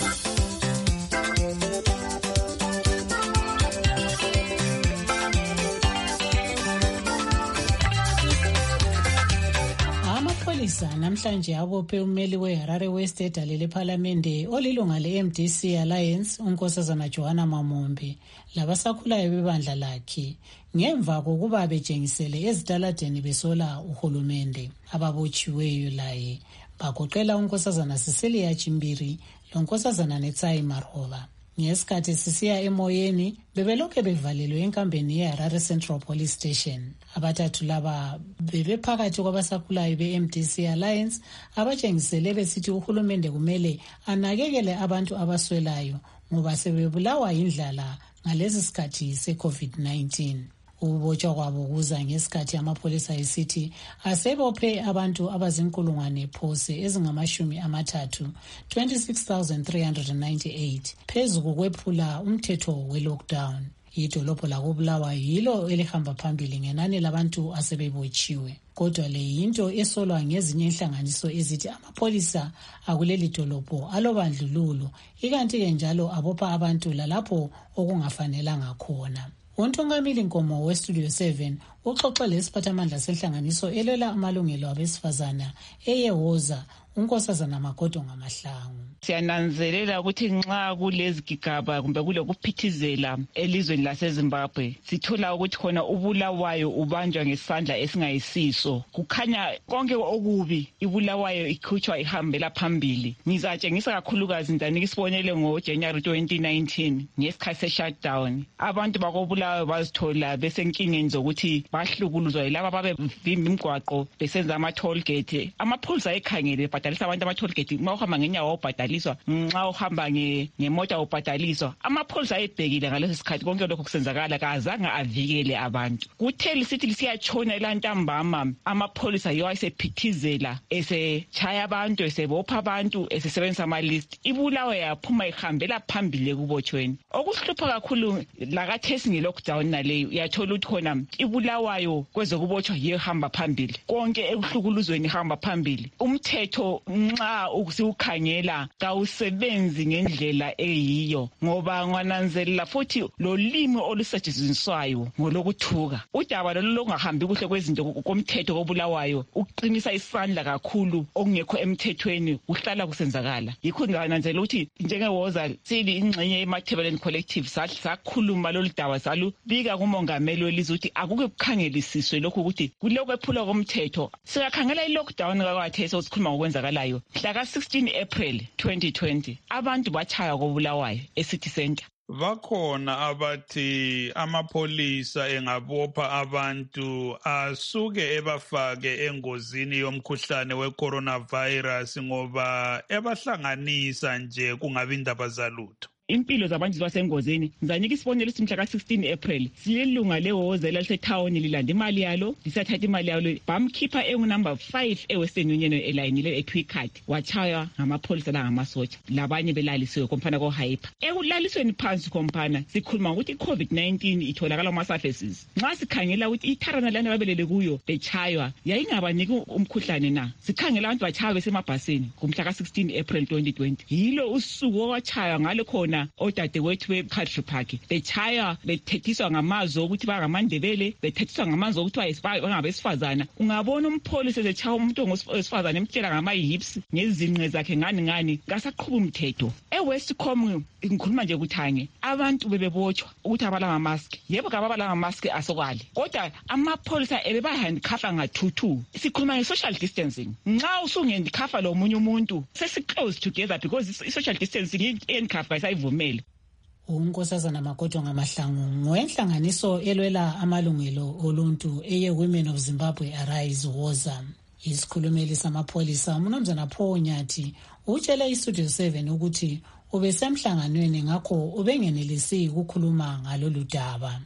Amapholisa namhlanje abophe ummeli weHarare West edale lephalamende olilunga le-MDC Alliance unkosazana Joanna Mamombe labasakhulayo bebandla lakhe ngemva kokuba betshengisele ezitaladeni besola uhulumende. Ababotshiweyo laye bagoqela unkosazana Cecilia Chimbiri lonkosazana Netsai Marhova. Ngesikhathi sisiya emoyeni bebelokhe bevalelwe enkambeni yeHarare Central Police Station. Abathathu laba bebephakathi kwabasakhulayo be-MDC Alliance abatshengisele besithi uhulumende kumele anakekele abantu abaswelayo ngoba sebebulawa yindlala ngalesi sikhathi se-COVID-19. Ukubotshwa kwabo kuza ngesikhathi amapholisa esithi asebophe abantu abazinkulungwane phose ezingama-30, 26,398 phezu kokwephula umthetho we-lockdown. Idolobho lakobulawayo yilo elihamba phambili ngenani labantu asebebotshiwe. Kodwa le yinto esolwa ngezinye inhlanganiso ezithi amapholisa akuleli dolobho alobandlululo, ikanti-ke njalo abopha abantu lalapho okungafanelanga khona. Untongamili Nkomo weStudio 7 uxoxe lesiphathamandla senhlanganiso elwela amalungelo abesifazana eyewoza unkosazana Magodo Ngamahlangu. Siyananzelela ukuthi nxa kulezigigaba kumbe kulokuphithizela elizweni laseZimbabwe sithola ukuthi khona ubulawayo ubanjwa ngesandla esingayisiso. Kukhanya konke okubi ibulawayo ikhutshwa ihambela phambili. Ngizatshengisa kakhulukazi ndanika isibonelo ngoJanuary 2019 ngesikhathi se-shutdown. Abantu bakobulawayo bazithola besenkingeni zokuthi bahlukuluzwa laba babevimba imigwaqo besenza ama-toll gate. Amapholisa ekhangele bhatalisa abantu ama-toll gate. Uma uhamba ngenyawo ubhadaliswa, nxa uhamba ngemota ubhadaliswa. Amapholisa ayebhekile ngaleso sikhathi konke lokho kusenzakala kazange avikele abantu. Kuthe lisithi lisiyatshona elantambama amapholisa yiwo ayesephithizela esechaya abantu esebopha abantu esesebenzisa ama-list. Ibulawayo yaphuma ihambela phambili ekubotshweni. Okuhlupha kakhulu lakathesi nge-lockdown naleyo uyathola ukuthi khona ibulawayo kwezokubotshwa yiyo hamba phambili. Konke ekuhlukuluzweni hamba phambili. Umthetho umthetho nxa usiukhangela kawusebenzi ngendlela eyiyo ngoba ngananzelela futhi lolimi olusetshenziswayo ngolokuthuka. Udaba lolu longahambi kuhle kwezinto komthetho kobulawayo uqinisa isandla kakhulu okungekho emthethweni kuhlala kusenzakala. Yikho ngananzelela ukuthi njengewoza sili ingxenye yeMathebeleni Collective sakhuluma lolu daba salubika kumongameli welizwe ukuthi akuke kukhangelisiswe lokhu ukuthi kulokwephula komthetho. Sikakhangela i-lockdown kakwathi sikhuluma ngokwenzakalayo mhla ka-16 April 2020 abantu batshaya kobulawayo eCity Center. Bakhona abathi amapholisa engabopha abantu asuke ebafake engozini yomkhuhlane we-coronavirus ngoba ebahlanganisa nje kungabi indaba zalutho. Impilo zabantu basengozini ngizanika isibonelo mhla ka-16 April sililunga lewoza lasethawuni lilanda imali yalo lisathatha imali yalo bamkhipha engunumber 5 eWestern Union elayinile eTwicard wachaya ngamapholisa la ngamasotsha labanye belalisiwe komfana koHyper. Ekulalisweni phansi komfana sikhuluma ukuthi i-COVID-19 itholakala kuma-surfaces. Nxa sikhangela ukuthi itharana lana babelele kuyo bechaywa yayingabaniki umkhuhlane na. Sikhangela abantu bachaywa besemabhasini kumhla ka-16 April 2020. Yilo usuku owachaywa ngalo khona odadewethu beCountry Park bechaya bethethiswa ngamazwi ukuthi bangamandebele bethethiswa ngamazwi ukuthi bangabesifazana. Ungabona umpholisa ezechaya umuntu ongowesifazana emtshela ngama-hips ngezinqe zakhe ngani ngasaqhuba umthetho. eWestcom ngikhuluma nje kuthange abantu bebebotshwa ukuthi abala ngamask. Yebo kababala ngamask asokwali kodwa amapholisa ebebahandikhafa nga-2-2. Sikhuluma nge-social distancing. Nxa usungendikhafa lo munye umuntu sesi-close together because i-social distancing i-handcuff ayisayivumeli. uNkosazana Makoto Ngamahlangu ngowenhlanganiso elwela amalungelo oluntu eye-Women of Zimbabwe Arise Woza. Isikhulumeli samapholisa uMnumzana Paul Nyathi utshele iStudio 7 ukuthi ubesemhlanganweni ngakho ubengenelisi ukukhuluma ngalolu daba.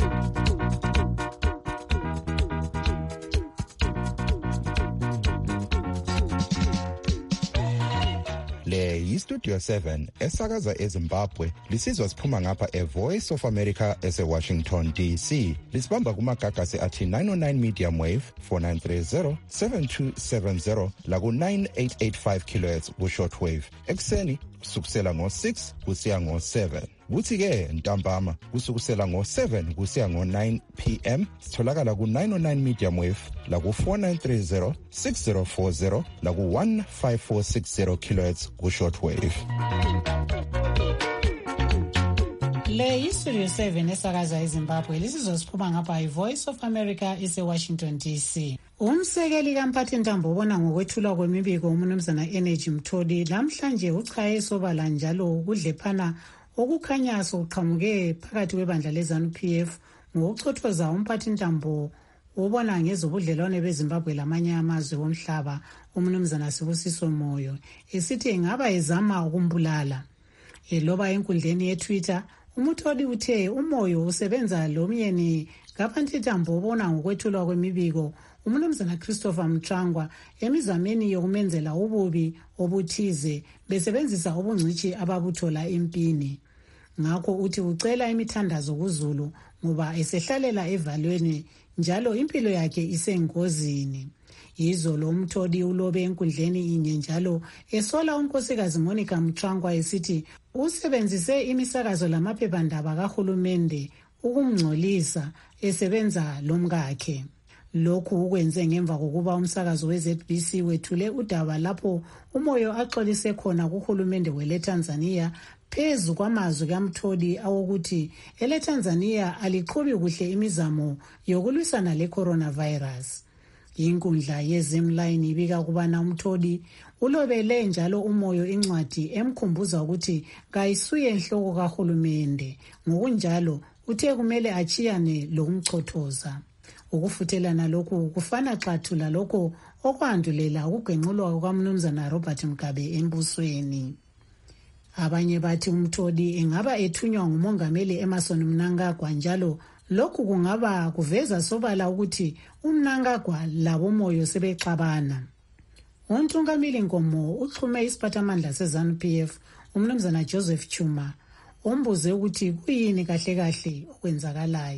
Le yiStudio 7 esakaza eZimbabwe lisizwa siphuma ngapha eVoice of America eseWashington DC. Lisibamba kumagagasi athi 909 medium wave 4930 7270 laku 9885 kHz ku shortwave. Ekseni kusukela ngo6 kusiya ngo7. Kuthi ke ntambama kusukela ngo7 kusiya ngo9 PM sitholakala ku 909 medium wave la ku 4930 6040 la ku 15460 kHz ku shortwave. Le iStudio 7 esakaza eZimbabwe lisizosiphuma ngapha iVoice of America eseWashington DC. Umsekeli kaMphathintambo ubona ngokwethulwa kwemibiko uMnumzana Energy Mtholi namhlanje uchaye sobala njalo ukudlephana okukhanya sokuqhamuke phakathi kwebandla leZANU-PF ngokuchothoza uMphathintambo ubona ngezobudlelwane beZimbabwe lamanye amazwe omhlaba uMnumzana Sibusiso Moyo esithi engaba ezama ukumbulala. Eloba enkundleni yeTwitter uMtholi uthe uMoyo usebenza lomyeni kaMphathintambo ubona ngokwethulwa kwemibiko uMnumzana Christopher Mchangwa emizameni yokumenzela ububi obuthize besebenzisa ubungcithi ababuthola empini. Ngakho uthi ucela imithandazo kuZulu ngoba esehlalela evalweni njalo impilo yakhe isengozini. Izolo uMtholi ulobe enkundleni inye njalo esola unkosikazi Monica Mchangwa esithi usebenzise imisakazo lamaphephandaba kahulumende ukumngcolisa esebenza lomkakhe. Lokhu ukwenze ngemva kokuba umsakazo weZBC wethule udaba lapho uMoyo axolise khona kuhulumende weleTanzania phezu kwamazwi kaMtholi awokuthi eleTanzania aliqhubi kuhle imizamo yokulwisana le-coronavirus. Inkundla yeZimline ibika kubana uMtholi ulobele njalo uMoyo incwadi emkhumbuza ukuthi kayisuye enhloko kahulumende ngokunjalo uthe kumele achiyane lokumchothoza. Ukufuthelana lokhu kufana xathula lokho okwandulela ukugenqulwa kukaMnumzana Robert Mugabe embusweni. Abanye bathi uMtholi engaba ethunywa ngumongameli Emmerson Mnangagwa njalo lokhu kungaba kuveza sobala ukuthi uMnangagwa labo Moyo sebexabana. Untungamili Nkomo uxhume isiphathamandla seZANU-PF uMnumzana Joseph Chuma ombuze ukuthi kuyini kahle kahle okwenzakalayo.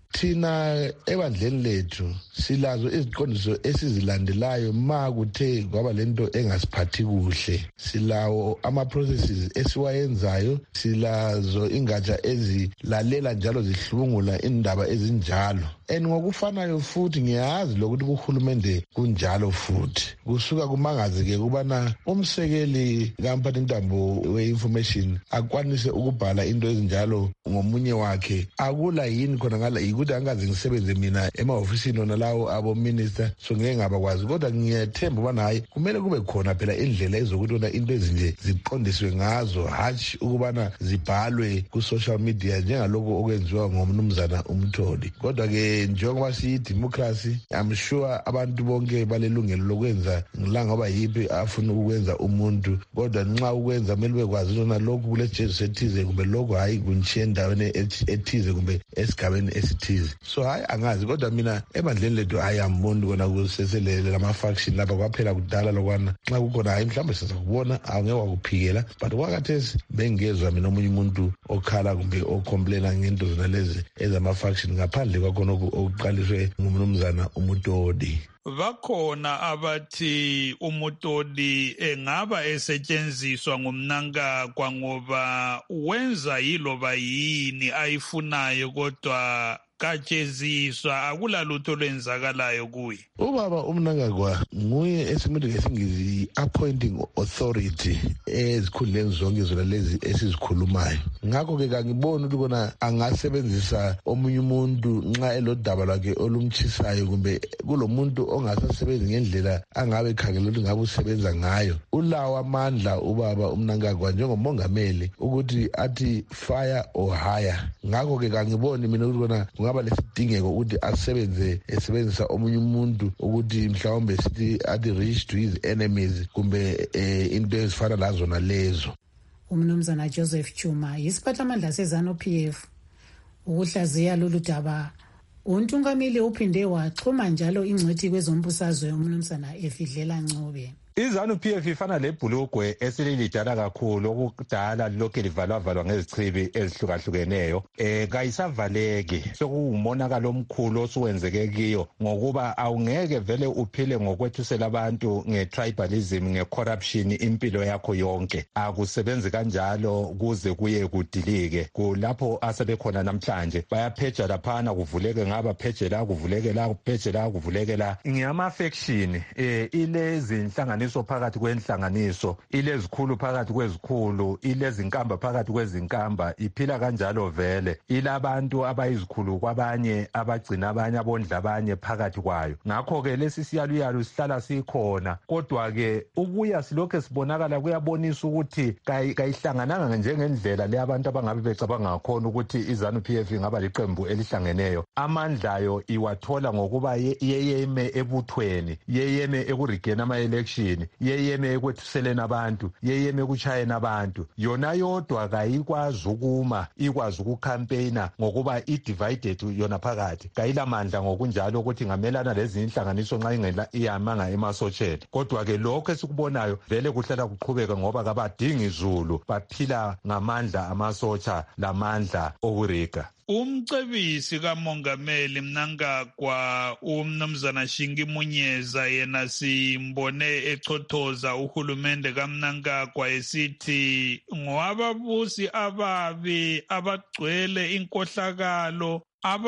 thina ebandleni lethu silazo iziqondiso esizilandelayo ma kuthe kwaba lento engasiphathi kuhle. Silawo ama-processes esiwayenzayo, silazo ingatsha ezilalela njalo zihlungula indaba ezinjalo. And ngokufanayo futhi ngiyazi lokuthi kuhulumende kunjalo futhi. Kusuka kumangazi-ke kubana umsekeli kamphathintambo we-information akwanise ukubhala into ezinjalo ngomunye wakhe. Akula yini khona ngala yikuthi angaze ngisebenze mina emahofisini ona lawo abo-minister, so ngeke ngabakwazi. Kodwa ngiyethemba ubana hayi kumele kube khona phela indlela ezokuthi ona into ezinje ziqondiswe ngazo, hatshi ukubana zibhalwe ku-social media njengalokho okwenziwa ngomnumzana uMtholi. Kodwa-ke njengoba siyi-democracy, I'm sure abantu bonke balelungelo lokwenza ngoba yiphi afuna ukwenza umuntu. Kodwa nxa ukwenza kumele bekwazi ukuthi lokhu kule Jesu ethize kumbe lokhu hayi kuntshiye endaweni ethize kumbe esigabeni esithize. So hayi angazi, kodwa mina ebandleni lethu hayi amboni kona kuseselele lama-faction lapha kwaphela kudala lokwana nxa kukhona hayi mhlawumbe sizakubona awungeke wakuphikela, but kwakathesi bengezwa mina omunye umuntu okhala kumbe ocomplaina ngento zona lezi ezama-faction ngaphandle kwakhona okuqaliswe ngumnumzana uMutoli. Bakhona abathi uMutoli engaba esetshenziswa ngumnankagwa ngoba wenza yiloba yini ayifunayo kodwa katsheziswa, akulalutho lwenzakalayo kuye. Ubaba uMnangagwa nguye esimuntu ngesingizi appointing authority ezikhundleni zonke zona lezi esizikhulumayo. Ngakho-ke kangiboni ukuthi kona angasebenzisa omunye umuntu nxa elodaba lwakhe olumtshisayo kumbe kulomuntu ongasasebenzi ngendlela angabe ekhangela ukuthi ngabe usebenza ngayo. Ulawo amandla ubaba uMnangagwa njengomongameli ukuthi athi fire or hire. Ngakho-ke kangiboni mina ukuthi kona kungaba lesidingeko ukuthi esebenzisa omunye umuntu ukuthi mhlawumbe sithi athi reach to his enemies kumbe into ezifana lazona lezo. Umnumzana Joseph Chuma yisiphathamandla seZANU-PF ukuhlaziya lolu daba. Untungameli uphinde waxhuma njalo ingcwethi kwezombusazwe umnumzana Efidlela Ncube. iZANU-PF ifana lebhulugwe esililidala kakhulu okudala lokhu livalwavalwa ngezichibi ezihlukahlukeneyo. Kayisavaleki, sokuwumonakalo omkhulu osuwenzeke kiyo ngokuba awungeke vele uphile ngokwethusela abantu nge-tribalism, nge-corruption impilo yakho yonke. Akusebenzi kanjalo kuze kuye kudilike. Kulapho asebekhona namhlanje bayapheja laphana kuvuleke ngaba, pheje la kuvuleke la, pheje la kuvuleke la. Ngiyama-faction ilezi inhlanganiso phakathi kwenhlanganiso, ilezikhulu phakathi kwezikhulu, ilezinkamba phakathi kwezinkamba, iphila kanjalo vele. Ilabantu abayizikhulu kwabanye abagcina abanye abondla abanye phakathi kwayo. Ngakho-ke lesi siyaluyalu sihlala sikhona, kodwa-ke ukuya silokhu sibonakala kuyabonisa ukuthi kayihlangananga njengendlela le abantu abangabe becabanga ngakhona ukuthi iZANU-PF ingaba liqembu elihlangeneyo. Amandlayo iwathola ngokuba yeyeme ebuthweni, yeyeme ekurigeni ama-election, yeyeme ekwethuseleni abantu, yeyeme ekuchayeni abantu. Yona yodwa kayikwazi ukuma, ikwazi ukukhampeyina ngokuba i-divided yona phakathi. Kayilamandla ngokunjalo ukuthi ngamelana lezi inhlanganiso nxa ingela iyamanga emasotsheni. Kodwa-ke lokho esikubonayo vele kuhlala kuqhubeka ngoba kabadingi izulu, baphila ngamandla amasotsha lamandla okuriga. Umcebisi kamongameli Mnangagwa umnumzana Shingi Munyeza yena simbone echothoza uhulumende kaMnangagwa esithi ngowababusi ababi abagcwele inkohlakalo,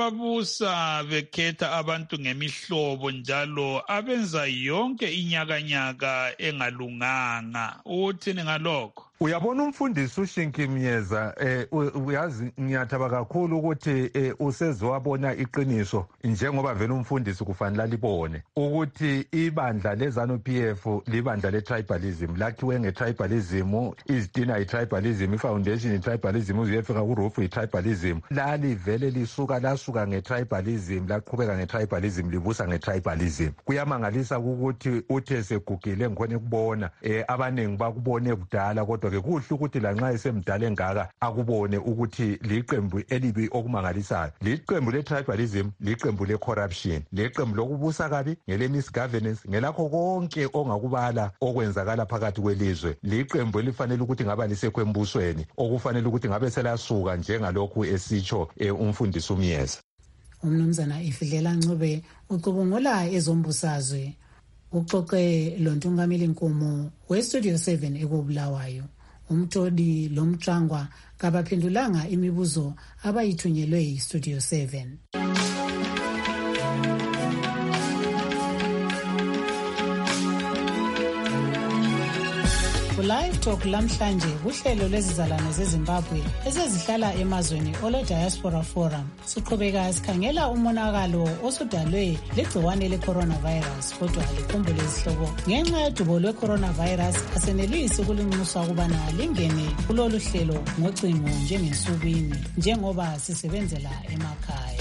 ababusa bekhetha abantu ngemihlobo njalo abenza yonke inyakanyaka engalunganga. Uthini ngalokho? Uyabona umfundisi uShinki Mnyeza uyazi ngiyathaba kakhulu ukuthi usezowabona iqiniso njengoba vele umfundisi kufanele alibone ukuthi ibandla leZANU-PF libandla letribalism, lakhiwe ngetribalism, izitina itribalism, ifoundation itribalism, uzuyefika kuRoof itribalism. Lali vele lasuka ngetribalism, laqhubeka ngetribalism, libusa ngetribalism. Kuyamangalisa ukuthi uthe segugile ngikhona ukubona abaningi bakubone kudala, kodwa ke kuhle ukuthi lanxa esemdala engaka akubone ukuthi liqembu elibi okumangalisayo. Liqembu le-tribalism, liqembu le-corruption, liqembu lokubusa kabi, ngele-misgovernance, ngelakho konke ongakubala okwenzakala phakathi kwelizwe. Liqembu elifanele ukuthi ngaba lisekho embusweni, okufanele ukuthi ngabe selasuka njengalokhu esitsho umfundisi uMyeza. Umnumzana Ifidlela Ncube ucubungula ezombusazwe. Uxoxe loNtungameli Nkomo weStudio 7 ekubulawayo. Umtoli lomtrangwa kabaphendulanga imibuzo abayithunyelwe yiStudio 7. Live Talk lamhlanje kuhlelo lwezizalwane zeZimbabwe esezihlala emazweni Olo Diaspora Forum. Siqhubeka sikhangela umonakalo osudalwe legciwane le-coronavirus kodwa likhumbule izihlobo ngenxa yodubo lwe-coronavirus asenelisi ukulinxusa ukubana lingene kulolu hlelo ngocingo njengensukwini njengoba sisebenzela emakhaya.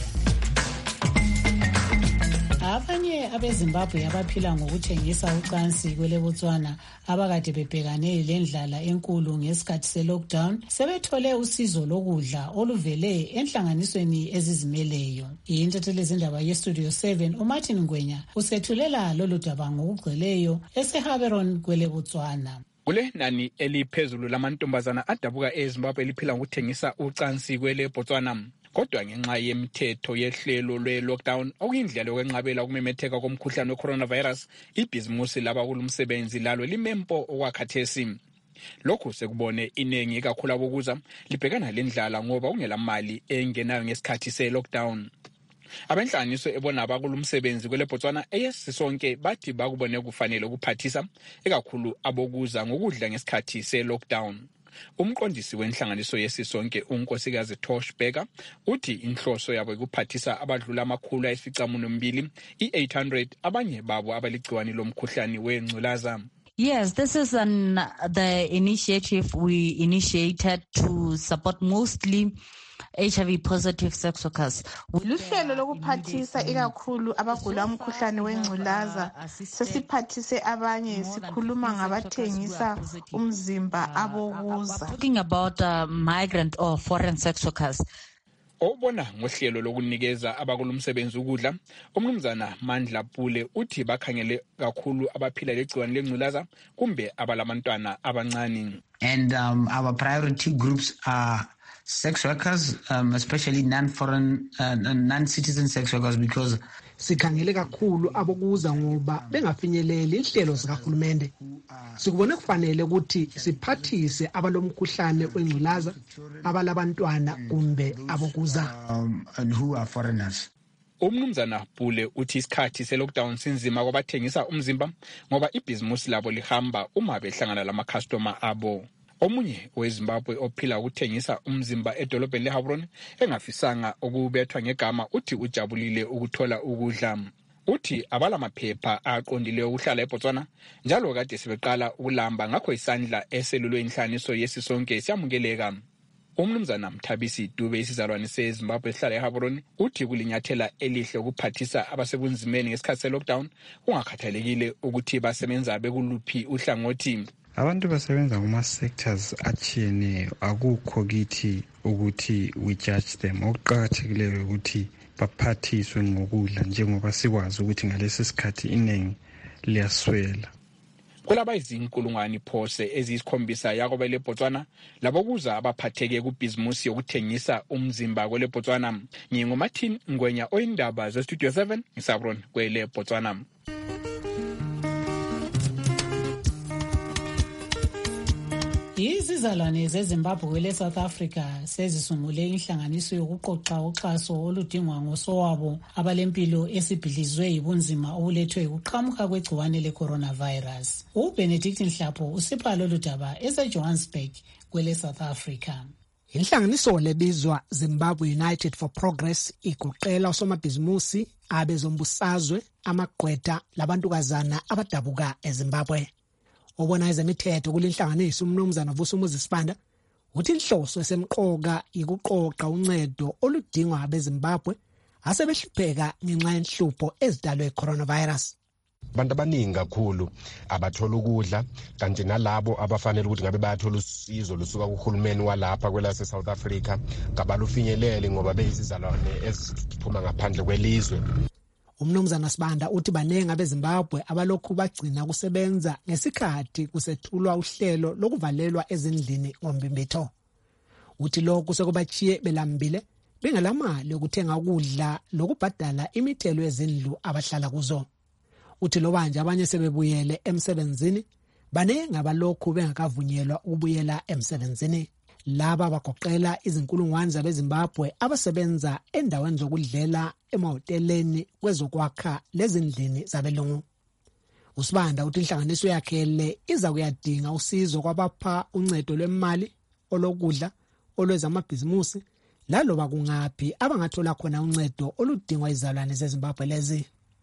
Abanye abeZimbabwe abaphila ngokuthengisa ucansi kweleBotswana abakade bebhekane lendlala enkulu ngesikhathi se-lockdown sebethole usizo lokudla oluvele enhlanganisweni ezizimeleyo. Intethelezindaba yeStudio 7 uMartin Ngwenya usethulela lolu daba ngokugcweleyo eseHaberon kweleBotswana. Kule nani eliphezulu lamantombazana adabuka eZimbabwe eliphila ngokuthengisa ucansi kweleBotswana. Kodwa ngenxa yemithetho yehlelo lwe-lockdown okuyindlela yokwenqabela ukumemetheka komkhuhlane we-coronavirus, ibhizimusi labakulumsebenzi lalo limempo okwakhathesi. Lokhu sekubone iningi kakhulu abokuza libhekana lendlala ngoba kungelamali engenayo ngesikhathi se-lockdown. Abenhlanganiso ebona abakulumsebenzi kweleBotswana eyesisonke bathi bakubone kufanele ukuphathisa ekakhulu abokuza ngokudla ngesikhathi se-lockdown. Umqondisi wenhlanganiso yesisonke uNkosikazi Tosh Becker uthi inhloso yabo ukuphathisa abadlula amakhulu ayisificamunwembili i-800 abanye babo abaligciwane lomkhuhlane wengculaza. Yes, this is the initiative we initiated to support mostly HIV positive sex workers. Luhlelo lokuphathisa ikakhulu abagula umkhuhlane wengculaza. Sesiphathise abanye sikhuluma ngabathengisa umzimba abokuza. Talking about migrant or foreign sex workers. Obona ngohlelo lokunikeza abakulumsebenzi ukudla, umnumzana Mandla Pule uthi bakhangele kakhulu abaphila legciwane lengculaza kumbe abalamantwana abancane. And our priority groups are sex workers, especially non-foreign, non-citizen sex workers, because sikhangele kakhulu abokuza ngoba bengafinyeleli inhlelo zikahulumende. Sikubone kufanele ukuthi siphathise abalomkhuhlane wengculaza, abalabantwana kumbe abokuza and who are foreigners. Umnumzana Pule uthi isikhathi se-lockdown sinzima kwabathengisa umzimba ngoba ibhizimusi labo lihamba uma behlangana lama-customer abo. Omunye weZimbabwe ophila ukuthengisa umzimba edolobheni leHaberon engafisanga ukubethwa ngegama uthi ujabulile ukuthola ukudla. Uthi abalamaphepha aqondile ukuhlala eBotswana njalo kade sebeqala ukulamba ngakho isandla eselulwe inhlaniso yesisonke siyamukeleka. Umnumzana Mthabisi Dube isizalwane seZimbabwe ehlala eHaberon uthi kulinyathela elihle ukuphathisa abasebunzimeni ngesikhathi se-lockdown kungakhathalekile ukuthi basebenza bekuluphi uhlangothi. Abantu basebenza kuma-sectors atshiyeneyo akukho kithi ukuthi we judge them. Okuqakathekileyo ukuthi baphathiswe ngokudla njengoba sikwazi ukuthi ngalesi sikhathi iningi liyaswela. Kulaba izinkulungwane phose eziyisikhombisa yakobe leBotswana labokuza abaphatheke kubhizimusi yokuthengisa umzimba kweleBotswana. NginguMartin Ngwenya oyindaba zeStudio 7 eHaberon kweleBotswana. Izizalwane zeZimbabwe leSouth Africa sezisungule inhlanganiso yokuqoqa uxhaso oludingwa ngosowabo abalempilo esibhidlizwe yibunzima obulethwe ukuqhamuka kwegciwane le-coronavirus. uBenedict Nhlapho usipha lolu daba eseJohannesburg kweleSouth Africa. Inhlanganiso lebizwa Zimbabwe United for Progress igoqela osomabhizimusi, abezombusazwe, amagqwetha labantukazana abadabuka eZimbabwe. Obona ezemithetho kulinhlanganiso umnumzana Vusumuzi Sibanda uthi inhloso esemqoka ikuqoqa uncedo oludingwa abeZimbabwe asebehlupheka ngenxa yenhlupho ezidalwe coronavirus. Abantu abaningi kakhulu abathola ukudla kanti nalabo abafanele ukuthi ngabe bayathola usizo lusuka kuhulumeni walapha kwelase South Africa kabalufinyelele ngoba beyizizalwane eziphuma ngaphandle kwelizwe. Umnumzana Sibanda uthi banenge abeZimbabwe abalokhu bagcina kusebenza ngesikhathi kusethulwa uhlelo lokuvalelwa ezindlini ngombimbetho. Uthi lokhu sekubachiye belambile bengelamali yokuthenga ukudla lokubhadala imithelo yezindlu abahlala kuzo. Uthi loba nje abanye sebebuyele emsebenzini, banenge abalokhu bengakavunyelwa ukubuyela emsebenzini. Laba bagoqela izinkulungwane zabeZimbabwe abasebenza endaweni zokudlela, emahoteleni, kwezokwakha lezindlini zabelungu. uSibanda uthi inhlanganiso yakhe le iza kuyadinga usizo kwabapha uncedo lwemali, olokudla, olwezamabhizimusi, laloba kungaphi abangathola khona uncedo oludingwa izalwane zeZimbabwe lezi.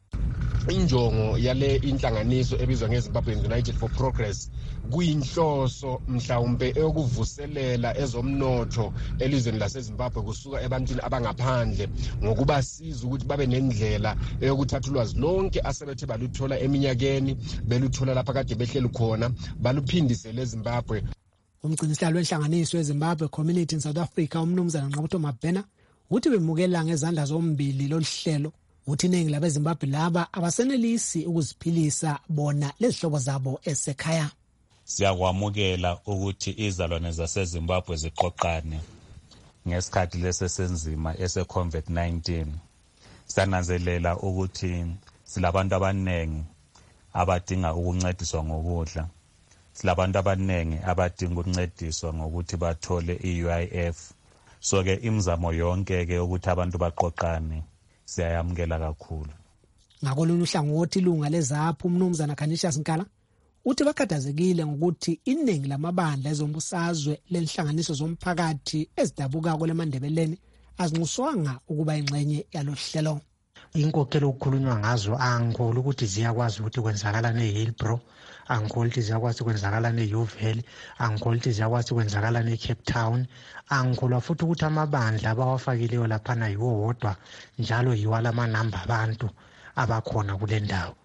Injongo yale inhlanganiso ebizwa ngeZimbabwe United for Progress kuyinhloso mhlawumbe eyokuvuselela ezomnotho elizweni laseZimbabwe kusuka ebantwini abangaphandle ngokubasiza ukuthi babe nendlela eyokuthatha ulwazi lonke asebethe baluthola eminyakeni beluthola lapha kade behleli khona baluphindisele eZimbabwe. Umgcinisihlalo wenhlanganiso yeZimbabwe Community in South Africa umnumzana Nqabutho Mabhena uthi bemukela ngezandla zombili loluhlelo. Uthi iningi labeZimbabwe laba abasenelisi ukuziphilisa bona lezihlobo zabo esekhaya. Siyakwamukela ukuthi izalwane zaseZimbabwe ziqoqane ngesikhathi lesesenzima ese-COVID-19. Siyananzelela ukuthi silabantu abaningi abadinga ukuncediswa ngokudla. Silabantu abaningi abadinga ukuncediswa ngokuthi bathole i-UIF. So-ke imizamo yonke-ke ukuthi abantu baqoqane siyayamukela kakhulu. Ngakolunye uhlangothi ilunga lezaphu umnumzana Canisius Nkala uthi bakhathazekile ngokuthi iningi lamabandla ezombusazwe lenhlanganiso zomphakathi ezidabuka kweleMandebeleni azinquswanga ukuba ingxenye yalohlelo. Inkokhelo okukhulunywa ngazo angikholwa ukuthi ziyakwazi ukuthi kwenzakala neHillbrow, angikholwa ukuthi ziyakwazi kwenzakala neUvale, angikholwa ukuthi ziyakwazi kwenzakala neCape Town, angikholwa futhi ukuthi amabandla abawafakileyo laphana yiwo wodwa njalo yiwa lamanamba abantu abakhona kule ndawo.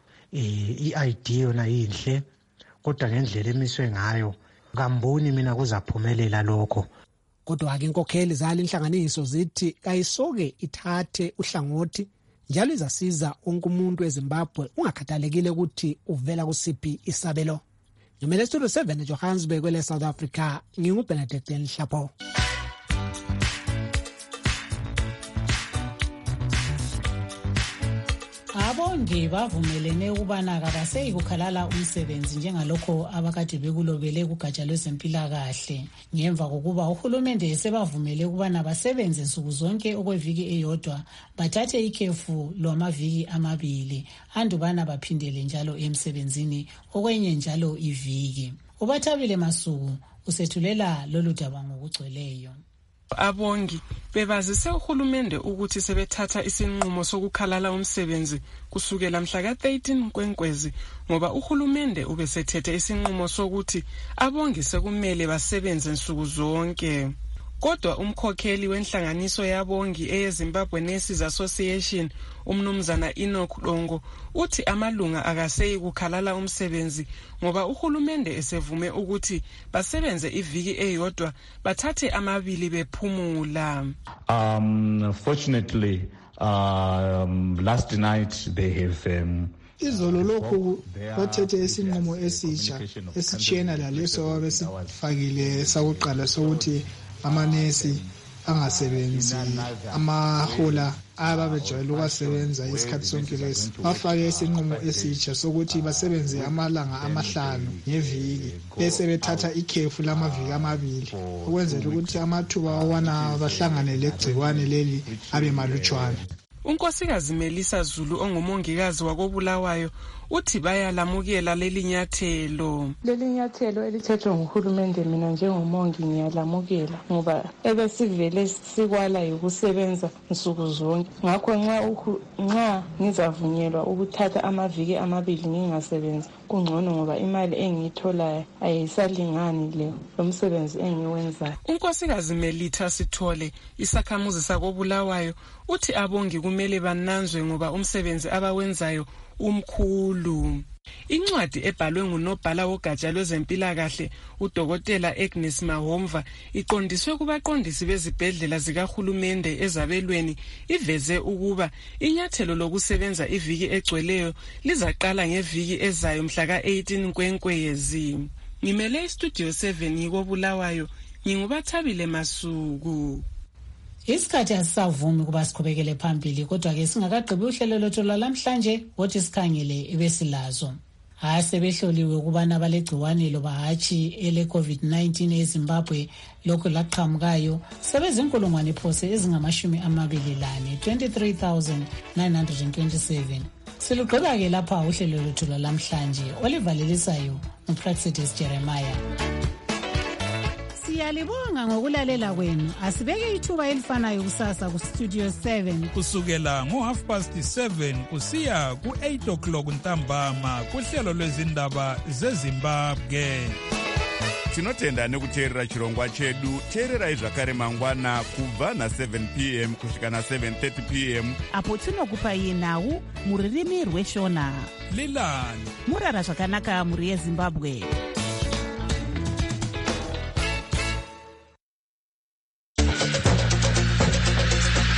I-ID yona yinhle kodwa ngendlela emiswe ngayo kamboni mina kuzaphumelela lokho. Kodwa-ke inkokheli zala inhlanganiso zithi kayisoke ithathe uhlangothi njalo izasiza wonke umuntu eZimbabwe ungakhathalekile ukuthi uvela kusiphi isabelo. Ngimele Studio 7 eJohannesburg kwele South Africa, nginguBenedict Nhlapho. Abongi bavumelene ukubana kabaseyi kukhalala umsebenzi njengalokho abakade bekulobele kugatsha lwezempilakahle ngemva kokuba uhulumende esebavumele ukubana basebenze nsuku zonke okweviki eyodwa bathathe ikhefu lwamaviki amabili andubana baphindele njalo emsebenzini okwenye njalo iviki. Ubathabile Masuku usethulela lolu daba ngokugcweleyo. Abongi bebazise uhulumende ukuthi sebethatha isinqumo sokukhalala umsebenzi kusukela mhla ka-13 Nkwenkwezi ngoba uhulumende ubesethethe isinqumo sokuthi abongi sekumele basebenze nsuku zonke. Kodwa umkhokheli wenhlanganiso yabongi eyeZimbabwe Nurses Association umnumzana Enoch Longo uthi amalunga akaseyi kukhalala umsebenzi ngoba uhulumende esevume ukuthi basebenze iviki eyodwa bathathe amabili bephumula. Fortunately, last night they have izolo lokhu bathethe isinqumo esitsha esitshiyana laleso abesifakile sakuqala sokuthi amanesi angasebenzi amahola ababejwayele ukwasebenza isikhathi sonke lesi. Bafake isinqumo esitsha sokuthi basebenze amalanga amahlanu ngeviki bese bethatha ikhefu lamaviki amabili ukwenzela ukuthi amathuba awana bahlangane legciwane leli abe malutshwana. Unkosikazi Melisa Zulu ongumongikazi wakobulawayo uthi bayalamukela leli nyathelo. Leli nyathelo elithethwe nguhulumende mina njengomongi ngiyalamukela ngoba ebesivele sikwala ukusebenza nsuku zonke. Ngakho nxa ngizavunyelwa ukuthatha amaviki amabili ngingasebenzi kungcono ngoba imali engiyitholayo ayisalingani le lomsebenzi engiwenzayo. Unkosikazi Melita Sithole isakhamuzi sakobulawayo uthi abongi kumele bananzwe ngoba umsebenzi abawenzayo umkhulu. Incwadi ebhalwe ngunobhala wogatsha lwezempilakahle uDokotela Agnes Mahomva iqondiswe kubaqondisi bezibhedlela zikahulumende ezabelweni iveze ukuba inyathelo lokusebenza iviki egcweleyo lizaqala ngeviki ezayo mhla ka-18 Nkwenkwezi. Ngimele iStudio 7 ngikobulawayo, ngingubathabile Masuku. Isikhathi asisavumi kuba siqhubekele phambili, kodwa-ke singakagqibi uhlelo lwethu lwalamhlanje wothi sikhangele ebesilazo. Sebehloliwe ukubana abalegciwane loba hatshi ele-COVID-19 eZimbabwe lokhu laqhamukayo sebezinkulungwane phose ezingama-24, 23,927. Silugqiba-ke lapha uhlelo lwethu lwalamhlanje olivalelisayo uPraxidis Jeremiah. Siyalibonga ngokulalela kwenu. Asibeke ithuba elifanayo kusasa kuStudio 7 kusukela ngo7:30 kusiya ku8 ntambama kuhlelo lwezindaba zeZimbabwe. Tinotenda nekuteerera chirongwa chedu. Teererai zvakare mangwana kubva na7 p.m. kusvika na7:30 p.m. apo tinokupai nhau muririmi rweshona. Lilani murara zvakanaka muri yeZimbabwe.